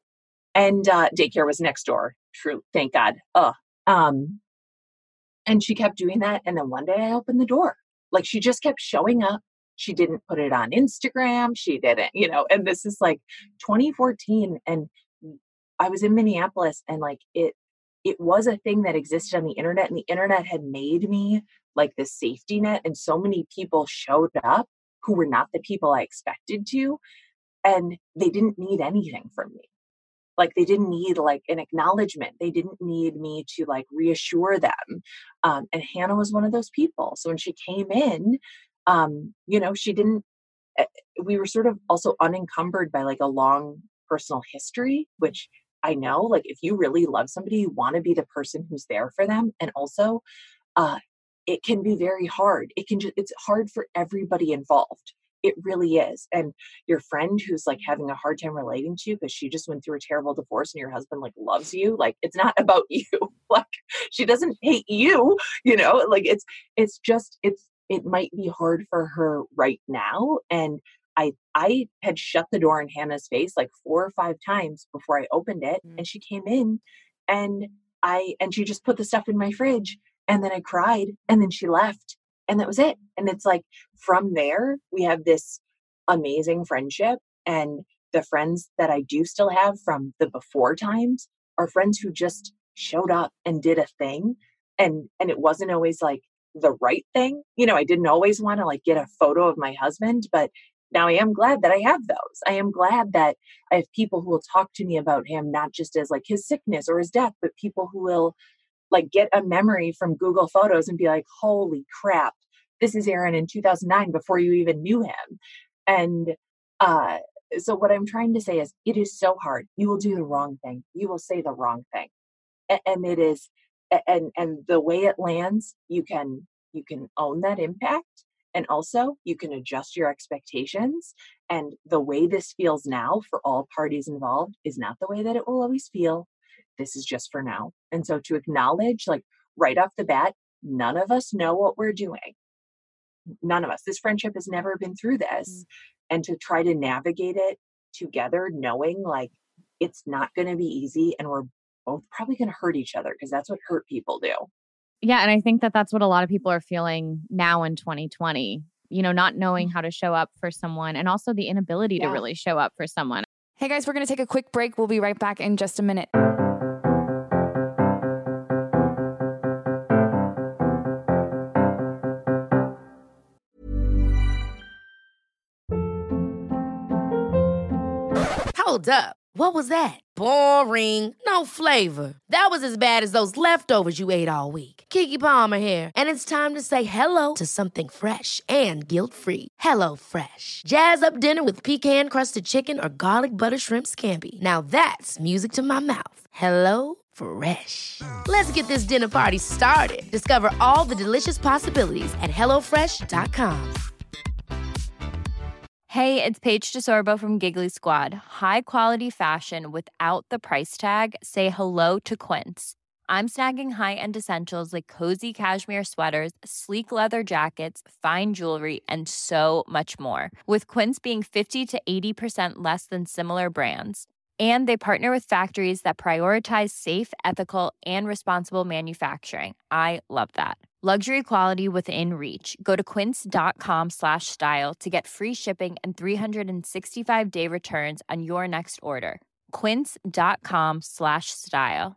and uh, daycare was next door. True. Thank God. Ugh. Um, and she kept doing that. And then one day I opened the door. Like she just kept showing up. She didn't put it on Instagram. She didn't, you know, and this is like twenty fourteen. And I was in Minneapolis and like it, it was a thing that existed on the internet, and the internet had made me like this safety net. And so many people showed up who were not the people I expected to, and they didn't need anything from me. Like they didn't need like an acknowledgement. They didn't need me to like reassure them. Um, and Hannah was one of those people. So when she came in, um, you know, she didn't, we were sort of also unencumbered by like a long personal history, which I know, like if you really love somebody, you want to be the person who's there for them. And also, uh, it can be very hard. It can just, it's hard for everybody involved. It really is. And your friend who's like having a hard time relating to you because she just went through a terrible divorce and your husband like loves you. Like it's not about you. Like she doesn't hate you, you know, like it's, it's just, it's, it might be hard for her right now. And I, I had shut the door in Hannah's face like four or five times before I opened it. Mm. And she came in and I, and she just put the stuff in my fridge, and then I cried, and then she left. And that was it. And it's like, from there, we have this amazing friendship. And the friends that I do still have from the before times are friends who just showed up and did a thing. And, and it wasn't always like the right thing. You know, I didn't always want to like get a photo of my husband, but now I am glad that I have those. I am glad that I have people who will talk to me about him, not just as like his sickness or his death, but people who will like get a memory from Google Photos and be like, holy crap, this is Aaron in two thousand nine before you even knew him. And uh, so what I'm trying to say is it is so hard. You will do the wrong thing. You will say the wrong thing. And, and it is, and, and the way it lands, you can, you can own that impact. And also you can adjust your expectations. And the way this feels now for all parties involved is not the way that it will always feel. This is just for now. And so to acknowledge, like right off the bat, none of us know what we're doing. None of us. This friendship has never been through this. Mm-hmm. And to try to navigate it together, knowing like it's not going to be easy and we're both probably going to hurt each other because that's what hurt people do. Yeah. And I think that that's what a lot of people are feeling now in twenty twenty, you know, not knowing how to show up for someone and also the inability yeah. to really show up for someone. Hey guys, we're going to take a quick break. We'll be right back in just a minute. Hold up. What was that? Boring. No flavor. That was as bad as those leftovers you ate all week. Keke Palmer here. And it's time to say hello to something fresh and guilt-free. Hello Fresh. Jazz up dinner with pecan-crusted chicken or garlic butter shrimp scampi. Now that's music to my mouth. Hello Fresh. Let's get this dinner party started. Discover all the delicious possibilities at hello fresh dot com. Hey, it's Paige DeSorbo from Giggly Squad. High quality fashion without the price tag. Say hello to Quince. I'm snagging high-end essentials like cozy cashmere sweaters, sleek leather jackets, fine jewelry, and so much more. With Quince being fifty to eighty percent less than similar brands. And they partner with factories that prioritize safe, ethical, and responsible manufacturing. I love that. Luxury quality within reach. Go to quince.com slash style to get free shipping and three sixty-five day returns on your next order. Quince.com slash style.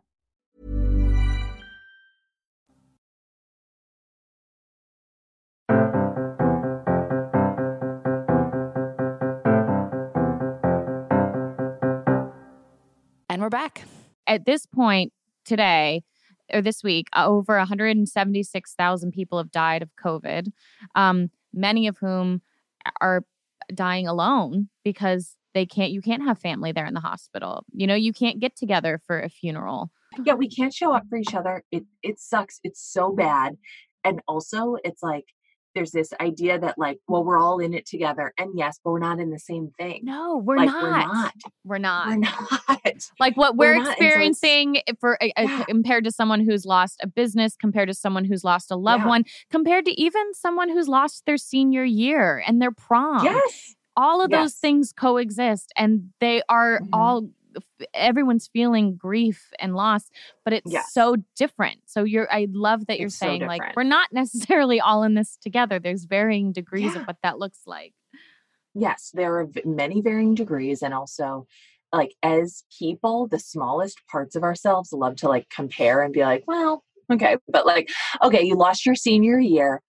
And we're back. At this point today, or this week, over one hundred seventy-six thousand people have died of COVID, um, many of whom are dying alone because they can't, you can't have family there in the hospital. You know, you can't get together for a funeral. Yeah, we can't show up for each other. It it sucks. It's so bad. And also it's like, there's this idea that like, well, we're all in it together. And yes, but we're not in the same thing. No, we're like, not. We're not. We're not. We're not. Like what we're, We're not. experiencing So for uh, yeah. compared to someone who's lost a business, compared to someone who's lost a loved Yeah. one, compared to even someone who's lost their senior year and their prom. Yes. All of those Yes. things coexist, and they are Mhm. all, everyone's feeling grief and loss, but it's Yes. so different. So you're, I love that you're It's so saying like, different. we're not necessarily all in this together. There's varying degrees Yeah. of what that looks like. Yes, there are v- many varying degrees. And also, like, as people, the smallest parts of ourselves love to like compare and be like, well, okay, but like, okay, you lost your senior year,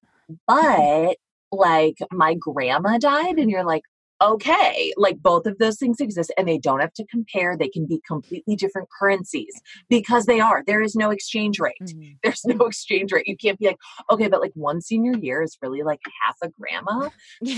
but like my grandma died, and you're like, okay, like both of those things exist and they don't have to compare. They can be completely different currencies because they are. There is no exchange rate. Mm-hmm. There's no exchange rate. You can't be like, okay, but like one senior year is really like half a grandma.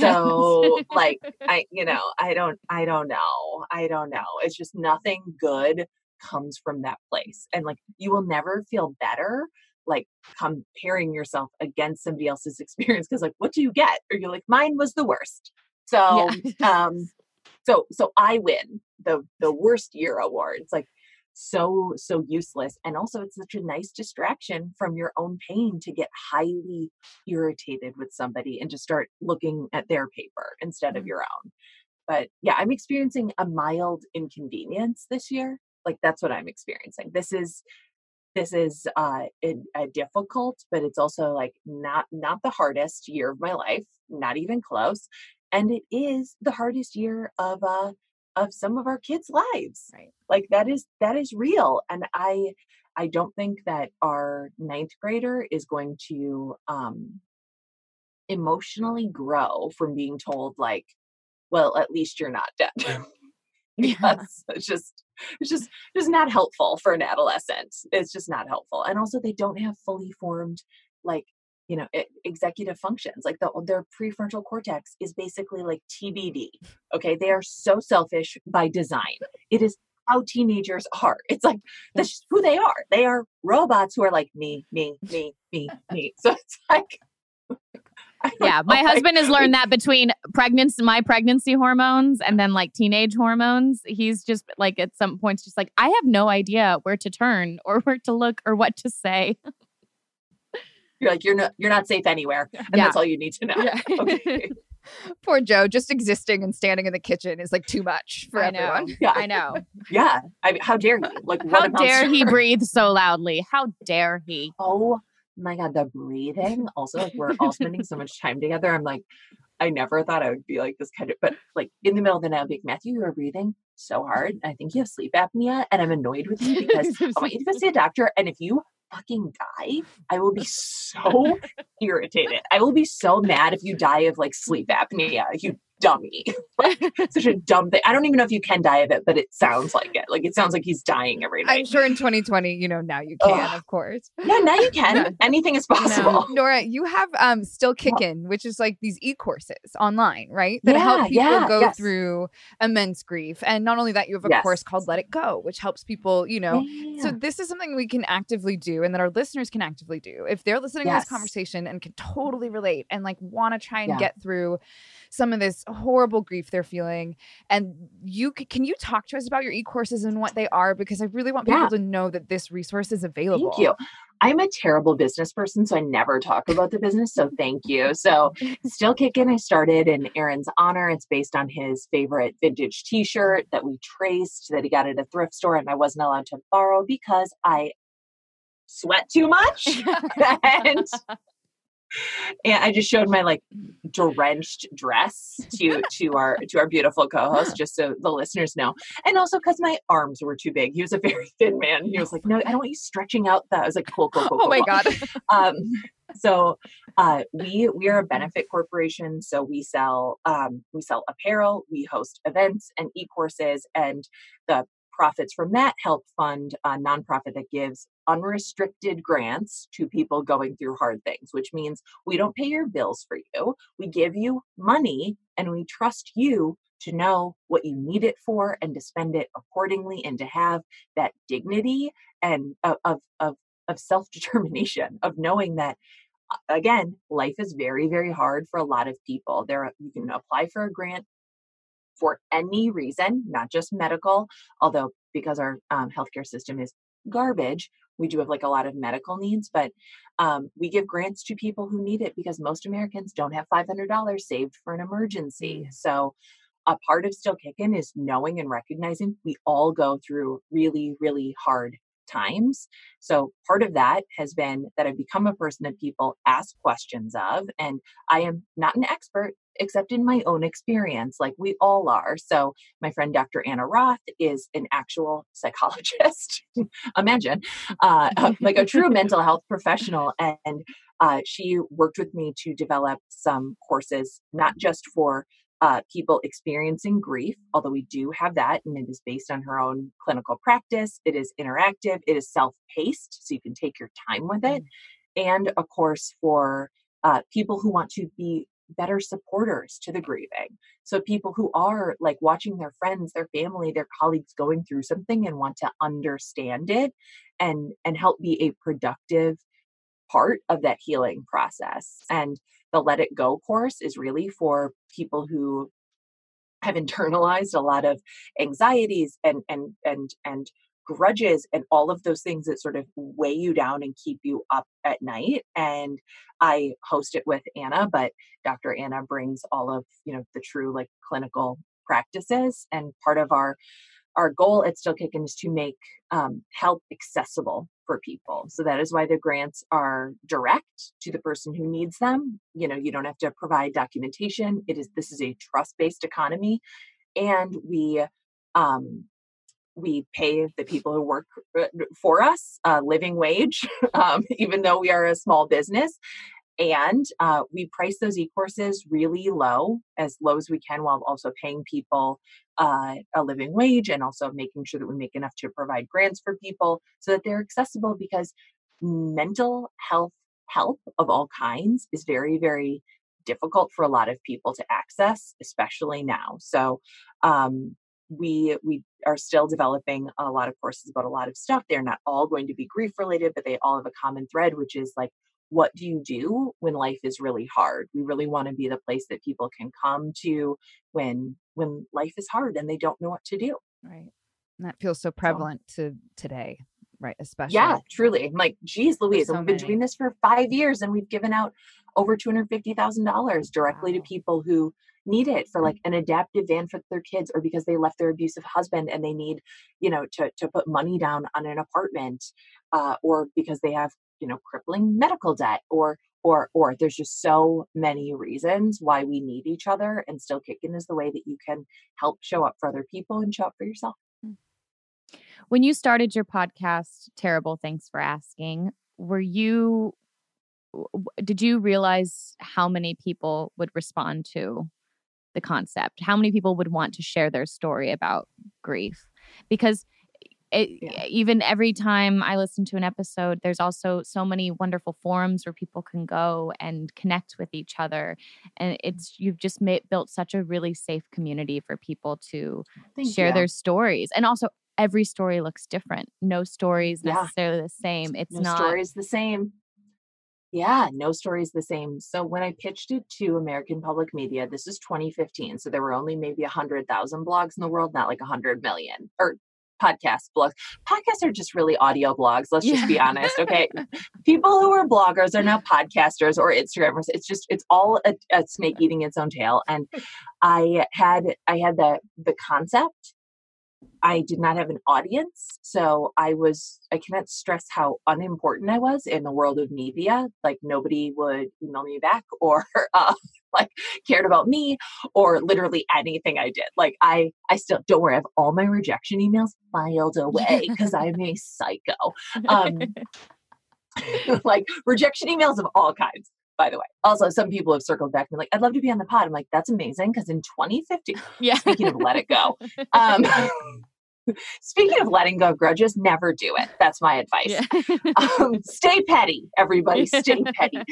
So like, I, you know, I don't, I don't know. I don't know. It's just nothing good comes from that place. And like, you will never feel better like comparing yourself against somebody else's experience. Cause like, what do you get? Or you're like, mine was the worst. So, Yeah. um, so, so I win the, the worst year award. It's like so, so useless. And also it's such a nice distraction from your own pain to get highly irritated with somebody and just start looking at their paper instead of your own. But yeah, I'm experiencing a mild inconvenience this year. Like that's what I'm experiencing. This is, this is uh, a, a difficult, but it's also like not, not the hardest year of my life, not even close. And it is the hardest year of, uh, of some of our kids' lives. Right. Like that is, that is real. And I, I don't think that our ninth grader is going to, um, emotionally grow from being told like, well, at least you're not dead. Because it's just, it's just, just not helpful for an adolescent. It's just not helpful. And also they don't have fully formed, like, you know, e- executive functions. Like the, their prefrontal cortex is basically like T B D. Okay. They are so selfish by design. It is how teenagers are. It's like, that's just who they are. They are robots who are like me, me, me, me, me. So it's like, Yeah, my know, husband like- has learned that between pregnancy, my pregnancy hormones, and then like teenage hormones. He's just like at some points, just like I have no idea where to turn or where to look or what to say. You're like, you're not, you're not safe anywhere. And Yeah. that's all you need to know. Yeah. Okay. Poor Joe, just existing and standing in the kitchen is like too much for I know. everyone. Yeah. I know. Yeah. I mean, how dare you? Like, what How a dare he monster. breathe so loudly? How dare he? Oh my God, the breathing. Also, like, we're all spending so much time together. I'm like, I never thought I would be like this kind of, but like in the middle of the night, I'll be like, Matthew, you are breathing so hard. I think you have sleep apnea, and I'm annoyed with you because I want you to go see a doctor. And if you fucking die, I will be so irritated. I will be so mad if you die of like sleep apnea, you dummy. Like, such a dumb thing. I don't even know if you can die of it, but it sounds like it. Like it sounds like he's dying every night. I'm sure in twenty twenty, you know, now you can, Ugh. of course. Yeah, now you can. No. Anything is possible. Nora, you have um Still Kickin', which is like these e-courses online, right? That Yeah, help people yeah, go yes. through immense grief. And not only that, you have a Yes. course called Let It Go, which helps people, you know. Yeah. So this is something we can actively do and that our listeners can actively do. If they're listening to Yes. this conversation and can totally relate and like want to try and Yeah. get through some of this horrible grief they're feeling. And you can you talk to us about your e-courses and what they are? Because I really want people Yeah. to know that this resource is available. Thank you. I'm a terrible business person, so I never talk about the business. So thank you. So Still Kickin', I started in Aaron's honor. It's based on his favorite vintage t-shirt that we traced that he got at a thrift store and I wasn't allowed to borrow because I sweat too much. and And I just showed my like drenched dress to to our to our beautiful co-host, just so the listeners know. And also because my arms were too big. He was a very thin man. He was like, "No, I don't want you stretching out that." I was like, "Cool, cool, cool." Oh cool, my cool. God. um, so uh, we we are a benefit corporation. So we sell um, we sell apparel, we host events and e-courses, and the profits from that help fund a nonprofit that gives unrestricted grants to people going through hard things, which means we don't pay your bills for you. We give you money and we trust you to know what you need it for and to spend it accordingly and to have that dignity and of, of, of, of self-determination of knowing that, again, life is very, very hard for a lot of people. There, you can apply for a grant for any reason, not just medical, although because our um, healthcare system is garbage, we do have like a lot of medical needs, but um, we give grants to people who need it because most Americans don't have five hundred dollars saved for an emergency. Mm. So a part of Still Kickin' is knowing and recognizing we all go through really, really hard times. So part of that has been that I've become a person that people ask questions of, and I am not an expert except in my own experience, like we all are. So my friend Doctor Anna Roth is an actual psychologist. Imagine, uh, like a true mental health professional. And uh, she worked with me to develop some courses, not just for uh, people experiencing grief, although we do have that, and it is based on her own clinical practice. It is interactive. It is self-paced, so you can take your time with it. Mm. And a course for uh, people who want to be better supporters to the grieving. So people who are like watching their friends, their family, their colleagues going through something and want to understand it and, and help be a productive part of that healing process. And the Let It Go course is really for people who have internalized a lot of anxieties and, and, and, and grudges and all of those things that sort of weigh you down and keep you up at night. And I host it with Anna, but Doctor Anna brings all of, you know, the true like clinical practices. And part of our, our goal at Still Kickin' is to make um, help accessible for people. So that is why the grants are direct to the person who needs them. You know, you don't have to provide documentation. It is, this is a trust-based economy. And we, um, we pay the people who work for us a living wage, um, even though we are a small business. And uh, we price those e-courses really low, as low as we can, while also paying people uh, a living wage and also making sure that we make enough to provide grants for people so that they're accessible, because mental health help of all kinds is very, very difficult for a lot of people to access, especially now. So um, we we are still developing a lot of courses about a lot of stuff. They're not all going to be grief related, but they all have a common thread, which is like, what do you do when life is really hard? We really want to be the place that people can come to when when life is hard and they don't know what to do. Right. And that feels so prevalent so, to today, right? Especially. Yeah, truly. I'm like, geez, Louise, so we've been many. doing this for five years and we've given out over two hundred fifty thousand dollars directly wow. to people who need it for like an adaptive van for their kids, or because they left their abusive husband and they need, you know, to, to put money down on an apartment, uh, or because they have, you know, crippling medical debt, or, or, or there's just so many reasons why we need each other. And Still Kickin' is the way that you can help show up for other people and show up for yourself. When you started your podcast, Terrible Thanks for Asking, were you, did you realize how many people would respond to the concept? How many people would want to share their story about grief? Because It, yeah. even every time I listen to an episode, there's also so many wonderful forums where people can go and connect with each other. And it's, you've just made, built such a really safe community for people to Thank share you. their stories. And also every story looks different. No story is necessarily yeah. the same. It's no not. story is the same. Yeah, no story is the same. So when I pitched it to American Public Media, this is twenty fifteen. So there were only maybe one hundred thousand blogs in the world, not like one hundred million or podcast blogs. Podcasts are just really audio blogs. Let's just be honest. Okay. People who are bloggers are now podcasters or Instagrammers. It's just, it's all a, a snake eating its own tail. And I had, I had the, the concept. I did not have an audience. So I was, I cannot stress how unimportant I was in the world of media. Like nobody would email me back or uh, like cared about me or literally anything I did. Like I, I still, don't worry, I have all my rejection emails filed away because I'm a psycho. Um, like rejection emails of all kinds. By the way, also some people have circled back and like, I'd love to be on the pod. I'm like, that's amazing. Cause in twenty fifteen, Yeah. Speaking of let it go, um, speaking of letting go of grudges, never do it. That's my advice. Yeah. um, stay petty, everybody, stay petty.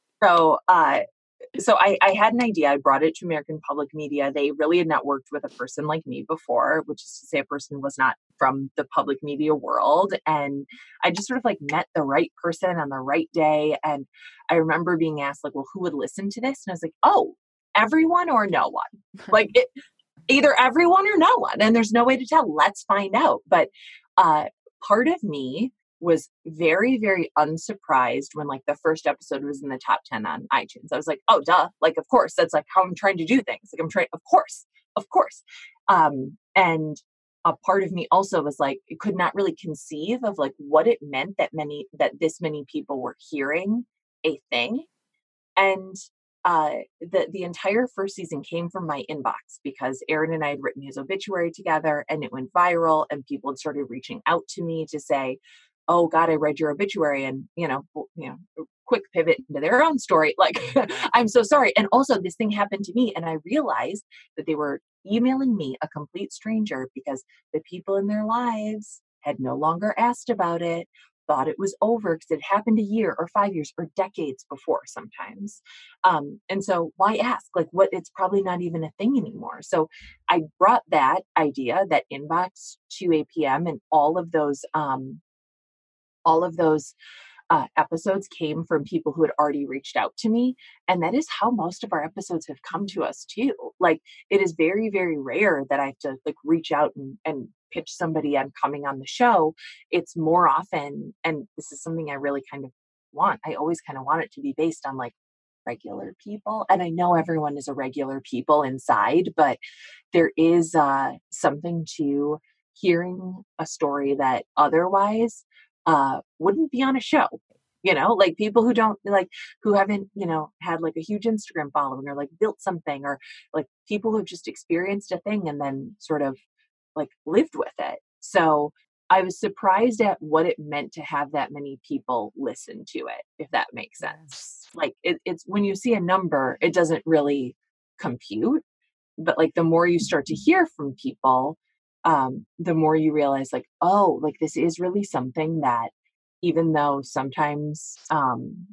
So, uh, so I, I had an idea. I brought it to American Public Media. They really had not worked with a person like me before, which is to say a person who was not from the public media world. And I just sort of like met the right person on the right day. And I remember being asked like, well, who would listen to this? And I was like, oh, everyone or no one. Like it, either everyone or no one. And there's no way to tell. Let's find out. But uh, part of me was very, very unsurprised when like the first episode was in the top ten on iTunes. I was like, oh, duh. Like, of course, that's like how I'm trying to do things. Like I'm trying, of course, of course. Um, and a part of me also was like, it could not really conceive of like what it meant that many, that this many people were hearing a thing. And uh, the, the entire first season came from my inbox because Aaron and I had written his obituary together and it went viral and people had started reaching out to me to say, oh God, I read your obituary, and, you know, you know, quick pivot into their own story. Like, I'm so sorry. And also this thing happened to me. And I realized that they were emailing me, a complete stranger, because the people in their lives had no longer asked about it, thought it was over because it happened a year or five years or decades before sometimes. Um, and so why ask? Like what, it's probably not even a thing anymore. So I brought that idea, that inbox to A P M, and all of those, um, all of those uh, episodes came from people who had already reached out to me. And that is how most of our episodes have come to us too. Like it is very, very rare that I have to like reach out and, and pitch somebody on coming on the show. It's more often, and this is something I really kind of want. I always kind of want it to be based on like regular people. And I know everyone is a regular people inside, but there is uh, something to hearing a story that otherwise uh, wouldn't be on a show, you know, like people who don't like, who haven't, you know, had like a huge Instagram following or like built something, or like people who've just experienced a thing and then sort of like lived with it. So I was surprised at what it meant to have that many people listen to it, if that makes sense. Yes. Like it, it's when you see a number, it doesn't really compute, but like the more you start to hear from people, um, the more you realize like, oh, like this is really something that even though sometimes um,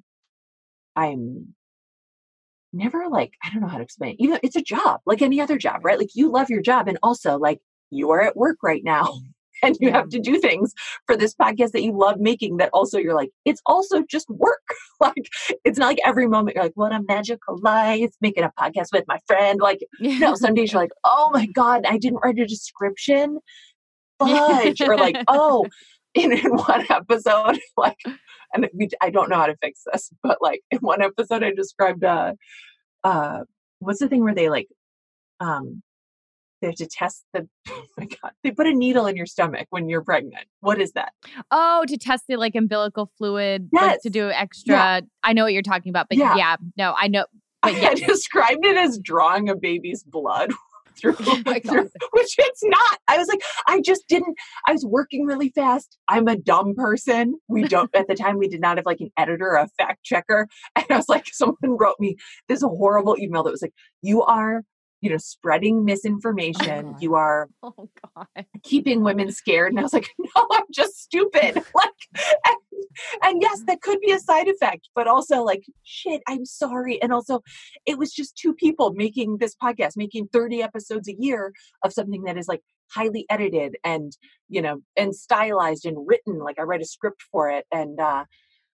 I'm never like, I don't know how to explain it. Even it's a job, like any other job, right? Like you love your job. And also like you are at work right now and you yeah. have to do things for this podcast that you love making that also you're like, it's also just work. Like, it's not like every moment you're like, what a magical life, making a podcast with my friend. Like, yeah. no, some days you're like, oh my God, I didn't write a description. Fudge. Or like, oh, in, in one episode, like, and we, I don't know how to fix this, but like in one episode I described, uh, uh, what's the thing where they like, um, they have to test the, oh my God, they put a needle in your stomach when you're pregnant. What is that? Oh, to test the like umbilical fluid, yes. like to do extra. Yeah. I know what you're talking about, but yeah, yeah no, I know. But I yes. described it as drawing a baby's blood through, oh my God. through, which it's not. I was like, I just didn't, I was working really fast. I'm a dumb person. We don't, at the time we did not have like an editor or a fact checker. And I was like, someone wrote me this horrible email that was like, you are you know, spreading misinformation. Oh, you are oh, God. keeping women scared. And I was like, no, I'm just stupid. Like, and, and yes, that could be a side effect, but also like, shit, I'm sorry. And also it was just two people making this podcast, making thirty episodes a year of something that is like highly edited and, you know, and stylized and written. Like I write a script for it. And, uh,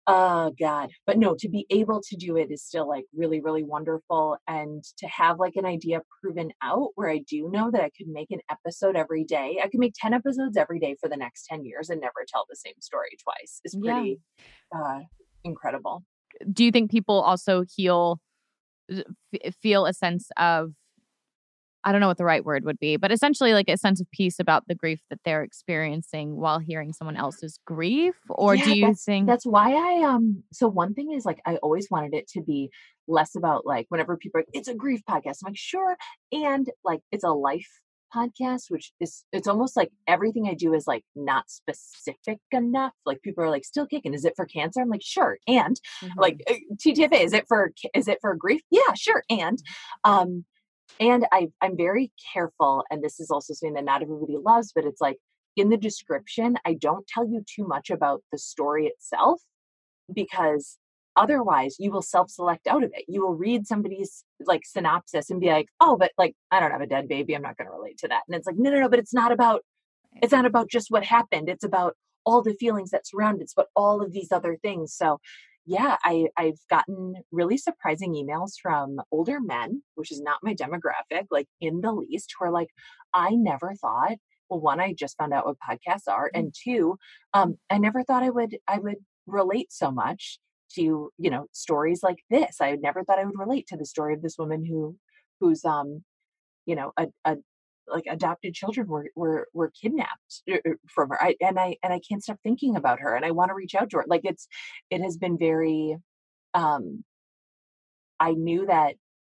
Oh God. But no, to be able to do it is still like really, really wonderful. And to have like an idea proven out where I do know that I could make an episode every day. I could make ten episodes every day for the next ten years and never tell the same story twice is Yeah. pretty uh, incredible. Do you think people also heal, f- feel a sense of, I don't know what the right word would be, but essentially like a sense of peace about the grief that they're experiencing while hearing someone else's grief? Or Yeah, do you that's, think that's why I, um, so one thing is like, I always wanted it to be less about like, whenever people are like, it's a grief podcast, I'm like, sure. And like, it's a life podcast, which is, it's almost like everything I do is like not specific enough. Like people are like, still kicking. Is it for cancer? I'm like, sure. And Mhm. like uh, T T F A, is it for, is it for grief? Yeah, sure. And, um, and I, I'm very careful, and this is also something that not everybody loves, but it's like in the description, I don't tell you too much about the story itself, because otherwise you will self-select out of it. You will read somebody's like synopsis and be like, oh, but like, I don't have a dead baby, I'm not going to relate to that. And it's like, no, no, no, but it's not about, it's not about just what happened. It's about all the feelings that surround it. It's about all of these other things. So yeah, I, I've gotten really surprising emails from older men, which is not my demographic, like in the least, who are like, I never thought, well, one, I just found out what podcasts are. And two, um, I never thought I would, I would relate so much to, you know, stories like this. I never thought I would relate to the story of this woman who, who's, um, you know, a, a like adopted children were, were, were kidnapped from her. I, and I, and I can't stop thinking about her, and I want to reach out to her. Like it's, it has been very, um, I knew that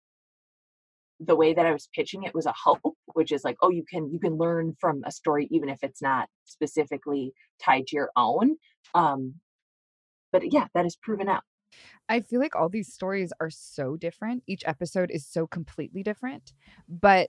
the way that I was pitching it was a hope, which is like, oh, you can, you can learn from a story, even if it's not specifically tied to your own. Um, but yeah, that is proven out. I feel like all these stories are so different. Each episode is so completely different, but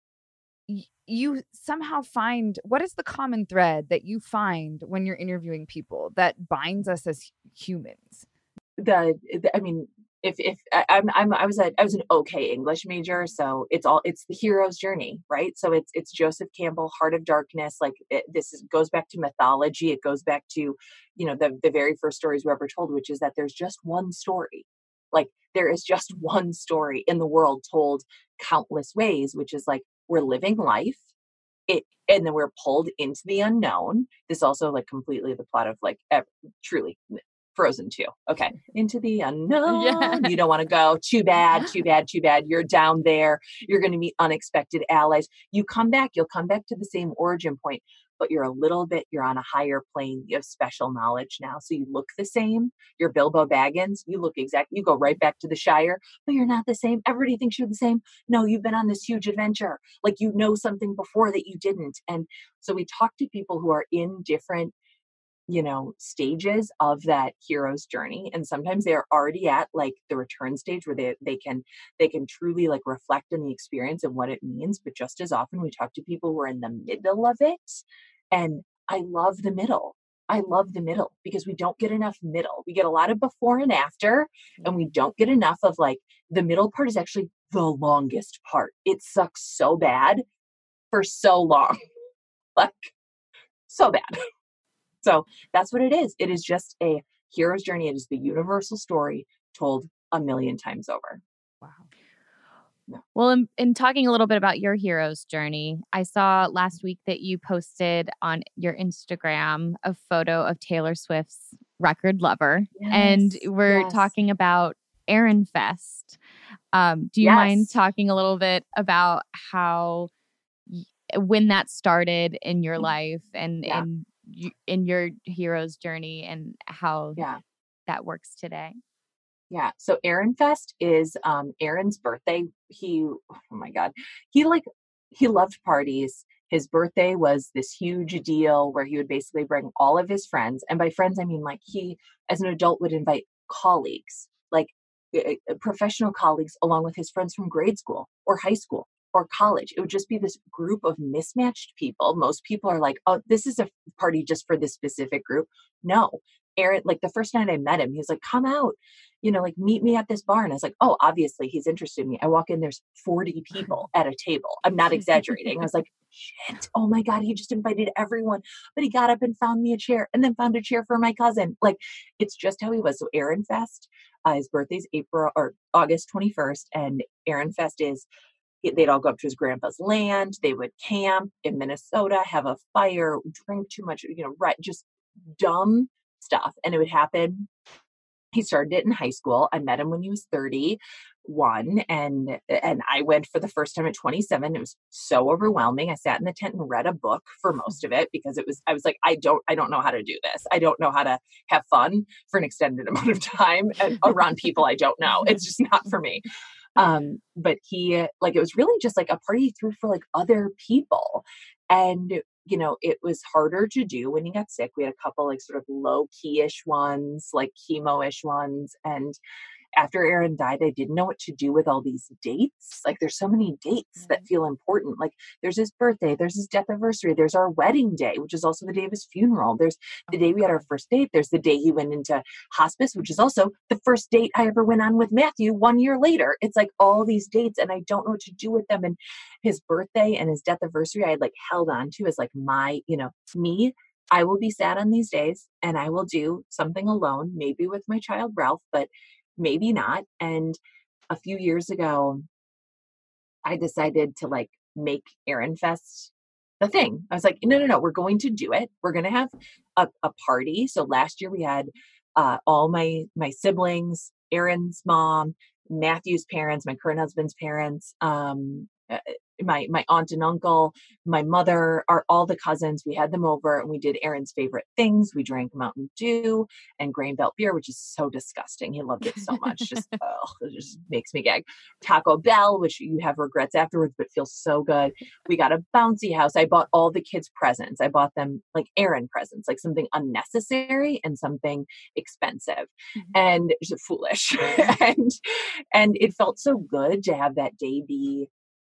y- you somehow find, what is the common thread that you find when you're interviewing people that binds us as humans? The, the I mean, if if I- I'm I'm I was a I was an okay English major, so it's all it's the hero's journey, right? So it's it's Joseph Campbell, Heart of Darkness. Like it, this is, goes back to mythology. It goes back to, you know, the the very first stories we ever told, which is that there's just one story. Like there is just one story in the world told countless ways, which is like we're living life. It, and then we're pulled into the unknown. This also like completely the plot of like ev- truly Frozen two. Okay. Into the unknown. Yeah. You don't want to go. Too bad, too bad, too bad. You're down there. You're going to meet unexpected allies. You come back, you'll come back to the same origin point, but you're a little bit, you're on a higher plane. You have special knowledge now. So you look the same. You're Bilbo Baggins. You look exact. You go right back to the Shire, but you're not the same. Everybody thinks you're the same. No, you've been on this huge adventure. Like you know something before that you didn't. And so we talk to people who are in different, you know, stages of that hero's journey. And sometimes they're already at like the return stage where they, they can, they can truly like reflect on the experience and what it means. But just as often we talk to people who are in the middle of it. And I love the middle. I love the middle because we don't get enough middle. We get a lot of before and after, and we don't get enough of like the middle part is actually the longest part. It sucks so bad for so long, like so bad. So that's what it is. It is just a hero's journey. It is the universal story told a million times over. Wow. No. Well, in, in talking a little bit about your hero's journey, I saw last week that you posted on your Instagram a photo of Taylor Swift's Record Lover. Yes, and we're yes. talking about Erin Fest. Um, do you Yes. mind talking a little bit about how, y- when that started in your life and Yeah. in, y- in your hero's journey and how Yeah. that works today? Yeah. So Erin Fest is um Erin's birthday. He, oh my God, he like, he loved parties. His birthday was this huge deal where he would basically bring all of his friends. And by friends, I mean like he, as an adult, would invite colleagues, like uh, professional colleagues, along with his friends from grade school or high school. or college. It would just be this group of mismatched people. Most people are like, oh, this is a party just for this specific group. No. Aaron, like the first night I met him, he was like, come out, you know, like meet me at this bar. And I was like, oh, obviously he's interested in me. I walk in, there's forty people at a table. I'm not exaggerating. I was like, shit, oh my God, he just invited everyone. But he got up and found me a chair and then found a chair for my cousin. Like, it's just how he was. So Aaron Fest, uh, his birthday's April or August twenty-first. And Aaron Fest is, they'd all go up to his grandpa's land. They would camp in Minnesota, have a fire, drink too much, you know, right, just dumb stuff. And it would happen. He started it in high school. I met him when he was thirty-one, and and I went for the first time at twenty-seven. It was so overwhelming. I sat in the tent and read a book for most of it because it was, I was like, I don't, I don't know how to do this. I don't know how to have fun for an extended amount of time and around people I don't know. It's just not for me. Um, but he, like, it was really just like a party he threw for like other people. And, you know, it was harder to do when he got sick. We had a couple like sort of low key-ish ones, like chemo-ish ones. And after Aaron died, I didn't know what to do with all these dates. Like, there's so many dates that feel important. Like, there's his birthday, there's his death anniversary, there's our wedding day, which is also the day of his funeral. There's the day we had our first date. There's the day he went into hospice, which is also the first date I ever went on with Matthew one year later. It's like all these dates, and I don't know what to do with them. And his birthday and his death anniversary, I had like held on to as like my, you know, me. I will be sad on these days, and I will do something alone, maybe with my child Ralph, but maybe not. And a few years ago, I decided to like make Aaron Fest the thing. I was like, no, no, no, we're going to do it. We're going to have a, a party. So last year we had uh, all my, my siblings, Aaron's mom, Matthew's parents, my current husband's parents, um, uh, my, my aunt and uncle, my mother, our, all the cousins. We had them over and we did Aaron's favorite things. We drank Mountain Dew and Grain Belt beer, which is so disgusting. He loved it so much. Just, oh, it just makes me gag. Taco Bell, which you have regrets afterwards, but feels so good. We got a bouncy house. I bought all the kids presents. I bought them like Aaron presents, like something unnecessary and something expensive mm-hmm. and just foolish. and, and it felt so good to have that day be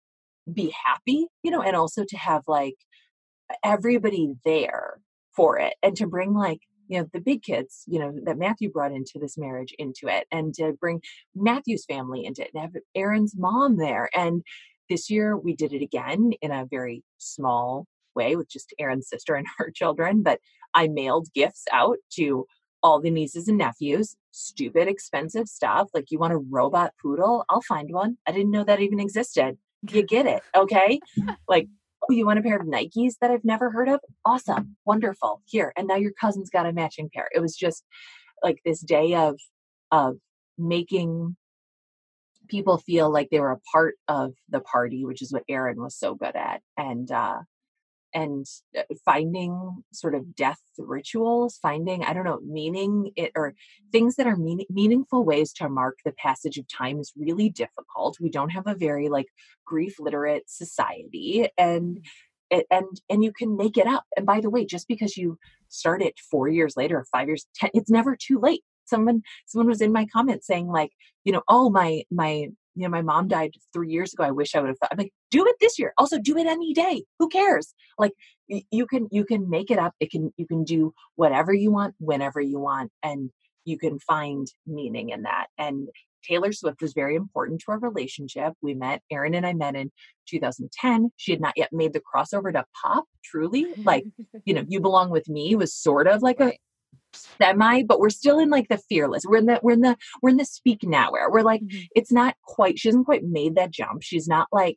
be happy, you know, and also to have like everybody there for it and to bring like, you know, the big kids, you know, that Matthew brought into this marriage into it and to bring Matthew's family into it and have Aaron's mom there. And this year we did it again in a very small way with just Aaron's sister and her children. But I mailed gifts out to all the nieces and nephews, stupid, expensive stuff. Like, you want a robot poodle? I'll find one. I didn't know that even existed. You get it. Okay. Like, oh, you want a pair of Nikes that I've never heard of? Awesome. Wonderful. Here. And now your cousin's got a matching pair. It was just like this day of, of making people feel like they were a part of the party, which is what Aaron was so good at. And, uh, and finding sort of death rituals, finding, I don't know, meaning it or things that are meaning, meaningful ways to mark the passage of time is really difficult. We don't have a very like grief literate society, and and and you can make it up. And by the way, just because you start it four years later or five years, ten, it's never too late. Someone someone was in my comments saying like, you know, oh, my my you know, my mom died three years ago. I wish I would have thought. I'm like, do it this year. Also, do it any day. Who cares? Like, y- you can you can make it up. It can you can do whatever you want, whenever you want, and you can find meaning in that. And Taylor Swift was very important to our relationship. We met, Aaron and I met in two thousand ten. She had not yet made the crossover to pop. Truly, like, you know, You Belong With Me was sort of like a semi, but we're still in like the fearless. We're in the we're in the we're in the speak now era. We're like, mm-hmm. It's not quite. She hasn't quite made that jump. She's not like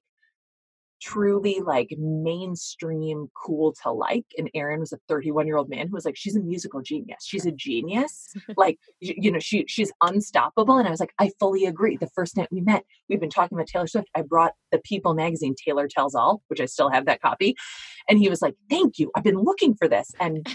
truly like mainstream cool to like. And Aaron was a thirty-one year old man who was like, she's a musical genius. She's a genius. Like, you, you know, she she's unstoppable. And I was like, I fully agree. The first night we met, we've been talking about Taylor Swift. I brought the People magazine, Taylor Tells All, which I still have that copy. And he was like, thank you. I've been looking for this. And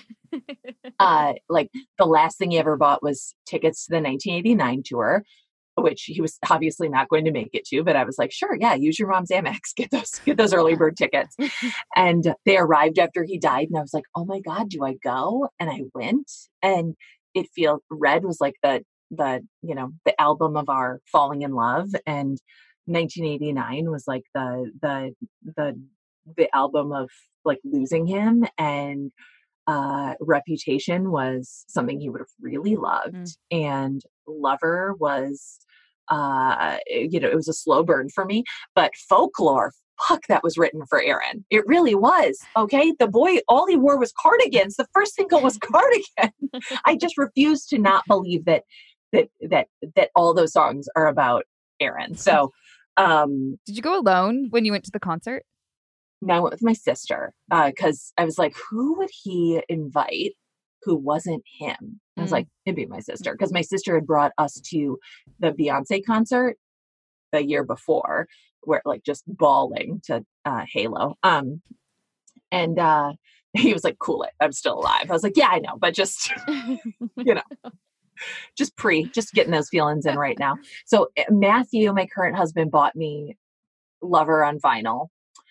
uh, like the last thing he ever bought was tickets to the nineteen eighty-nine tour, which he was obviously not going to make it to, but I was like, sure, yeah, use your mom's Amex, get those, get those early bird tickets. And they arrived after he died. And I was like, oh my God, do I go? And I went, and it feels, Red was like the, the, you know, the album of our falling in love. And nineteen eighty-nine was like the the the the album of like losing him, and uh, Reputation was something he would have really loved, Mm. and Lover was, uh, you know, it was a slow burn for me. But Folklore, fuck, that was written for Aaron. It really was. Okay, the boy, all he wore was cardigans. The first single was Cardigan. I just refuse to not believe that that that that all those songs are about Aaron. So, um, Did you go alone when you went to the concert? no, I went with my sister because I was like, who would he invite who wasn't him? I was Mm. like, it'd be my sister, because my sister had brought us to the Beyonce concert the year before, where like just bawling to uh, Halo. Um, and uh, he was like, cool it, I'm still alive. I was like, yeah, I know, but just, you know, just pre, just getting those feelings in right now. So uh, Matthew, my current husband, bought me Lover on vinyl,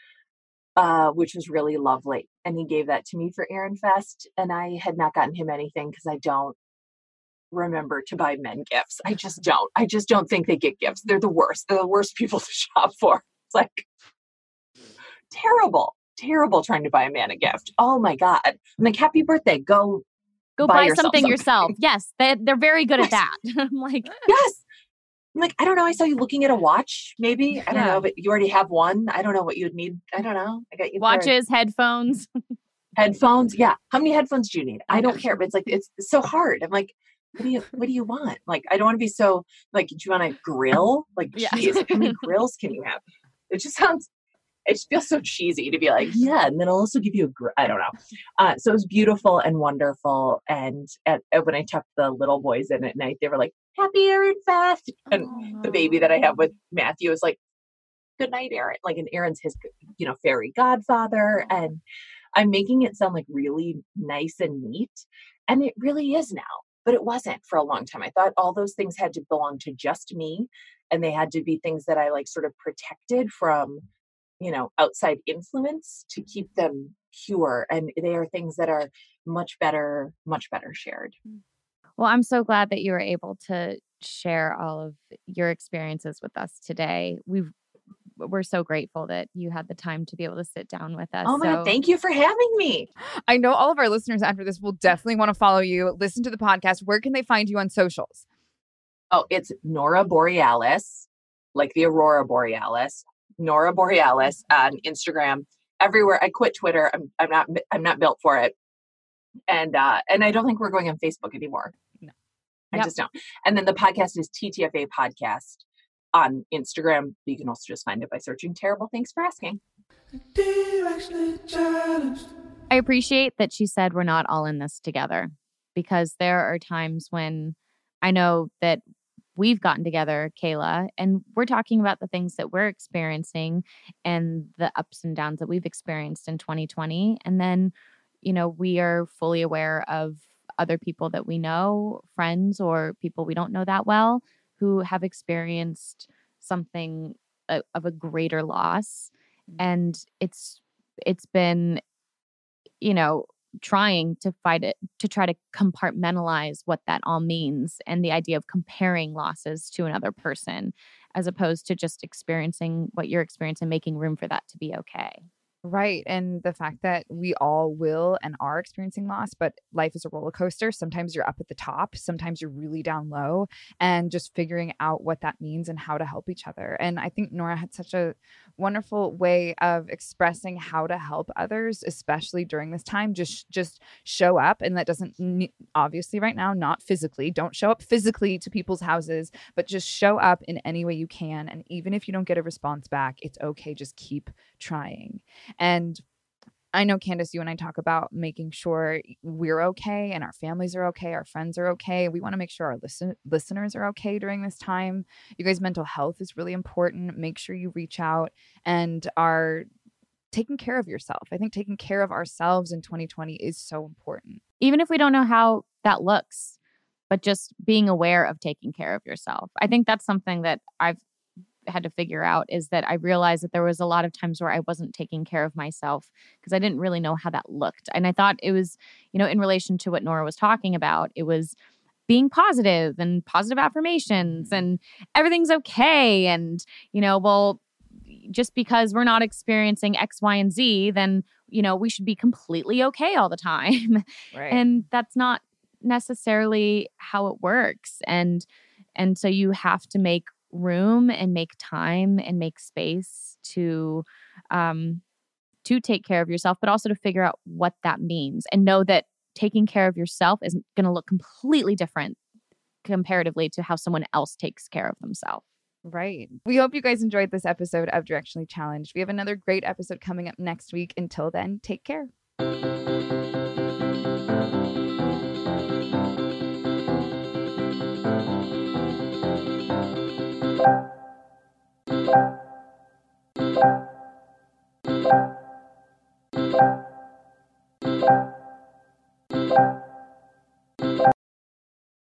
uh, which was really lovely. And he gave that to me for Aaron Fest. And I had not gotten him anything because I don't remember to buy men gifts. I just don't. I just don't think they get gifts. They're the worst. They're the worst people to shop for. It's like terrible, terrible trying to buy a man a gift. Oh my God. I'm like, happy birthday. Go Go buy buy, yourself something, something. yourself. Yes, they, they're very good at that. I'm like, Yes. I'm like, I don't know. I saw you looking at a watch, maybe. I don't Yeah. know, but you already have one. I don't know what you'd need. I don't know. I got you for watches, headphones. headphones. Yeah. How many headphones do you need? I don't care. But it's like, it's so hard. I'm like, what do you, what do you want? Like, I don't want to be so like, do you want a grill? Like, Yeah. geez, how many grills can you have? It just sounds, it just feels so cheesy to be like, yeah. And then I'll also give you a grill. I don't know. Uh, so it was beautiful and wonderful. And at, at, when I tucked the little boys in at night, they were like, happy Aaron Fest. And the baby that I have with Matthew is like, good night, Aaron. Like, and Aaron's his, you know, fairy godfather. And I'm making it sound like really nice and neat. And it really is now, but it wasn't for a long time. I thought all those things had to belong to just me. And they had to be things that I like sort of protected from, you know, outside influence to keep them pure. And they are things that are much better, much better shared. Well, I'm so glad that you were able to share all of your experiences with us today. We've we're so grateful that you had the time to be able to sit down with us. Oh my so, God, thank you for having me. I know all of our listeners after this will definitely want to follow you, listen to the podcast. Where can they find you on socials? Oh, it's Nora Borealis, like the Aurora Borealis. Nora Borealis on Instagram, everywhere. I quit Twitter. I'm I'm not I'm not built for it. And uh and I don't think we're going on Facebook anymore. No. I Yep. just don't. And then the podcast is T T F A Podcast on Instagram. You can also just find it by searching Terrible Thanks for Asking. I appreciate that she said we're not all in this together, because there are times when I know that we've gotten together, Kayla, and we're talking about the things that we're experiencing and the ups and downs that we've experienced in twenty twenty. And then, you know, we are fully aware of other people that we know, friends or people we don't know that well, who have experienced something uh, of a greater loss. And it's it's been, you know, trying to fight it, to try to compartmentalize what that all means, and the idea of comparing losses to another person as opposed to just experiencing what you're experiencing, making room for that to be okay. Right. And the fact that we all will and are experiencing loss, but life is a roller coaster. Sometimes you're up at the top, sometimes you're really down low, and just figuring out what that means and how to help each other. And I think Nora had such a wonderful way of expressing how to help others, especially during this time. Just just show up. And that doesn't ne- obviously right now, not physically, don't show up physically to people's houses, but just show up in any way you can. And even if you don't get a response back, it's okay. Just keep trying. And I know, Candace, you and I talk about making sure we're okay and our families are okay, our friends are okay. We want to make sure our listen- listeners are okay during this time. You guys' mental health is really important. Make sure you reach out and are taking care of yourself. I think taking care of ourselves in twenty twenty is so important. Even if we don't know how that looks, but just being aware of taking care of yourself. I think that's something that I've had to figure out, is that I realized that there was a lot of times where I wasn't taking care of myself because I didn't really know how that looked. And I thought it was, you know, in relation to what Nora was talking about, it was being positive and positive affirmations and everything's okay. And, you know, well, just because we're not experiencing X, Y, and Z, then, you know, we should be completely okay all the time. Right. And that's not necessarily how it works. And, and so you have to make room and make time and make space to, um, to take care of yourself, but also to figure out what that means and know that taking care of yourself is going to look completely different comparatively to how someone else takes care of themselves. Right. We hope you guys enjoyed this episode of Directionally Challenged. We have another great episode coming up next week. Until then, take care. Thank you.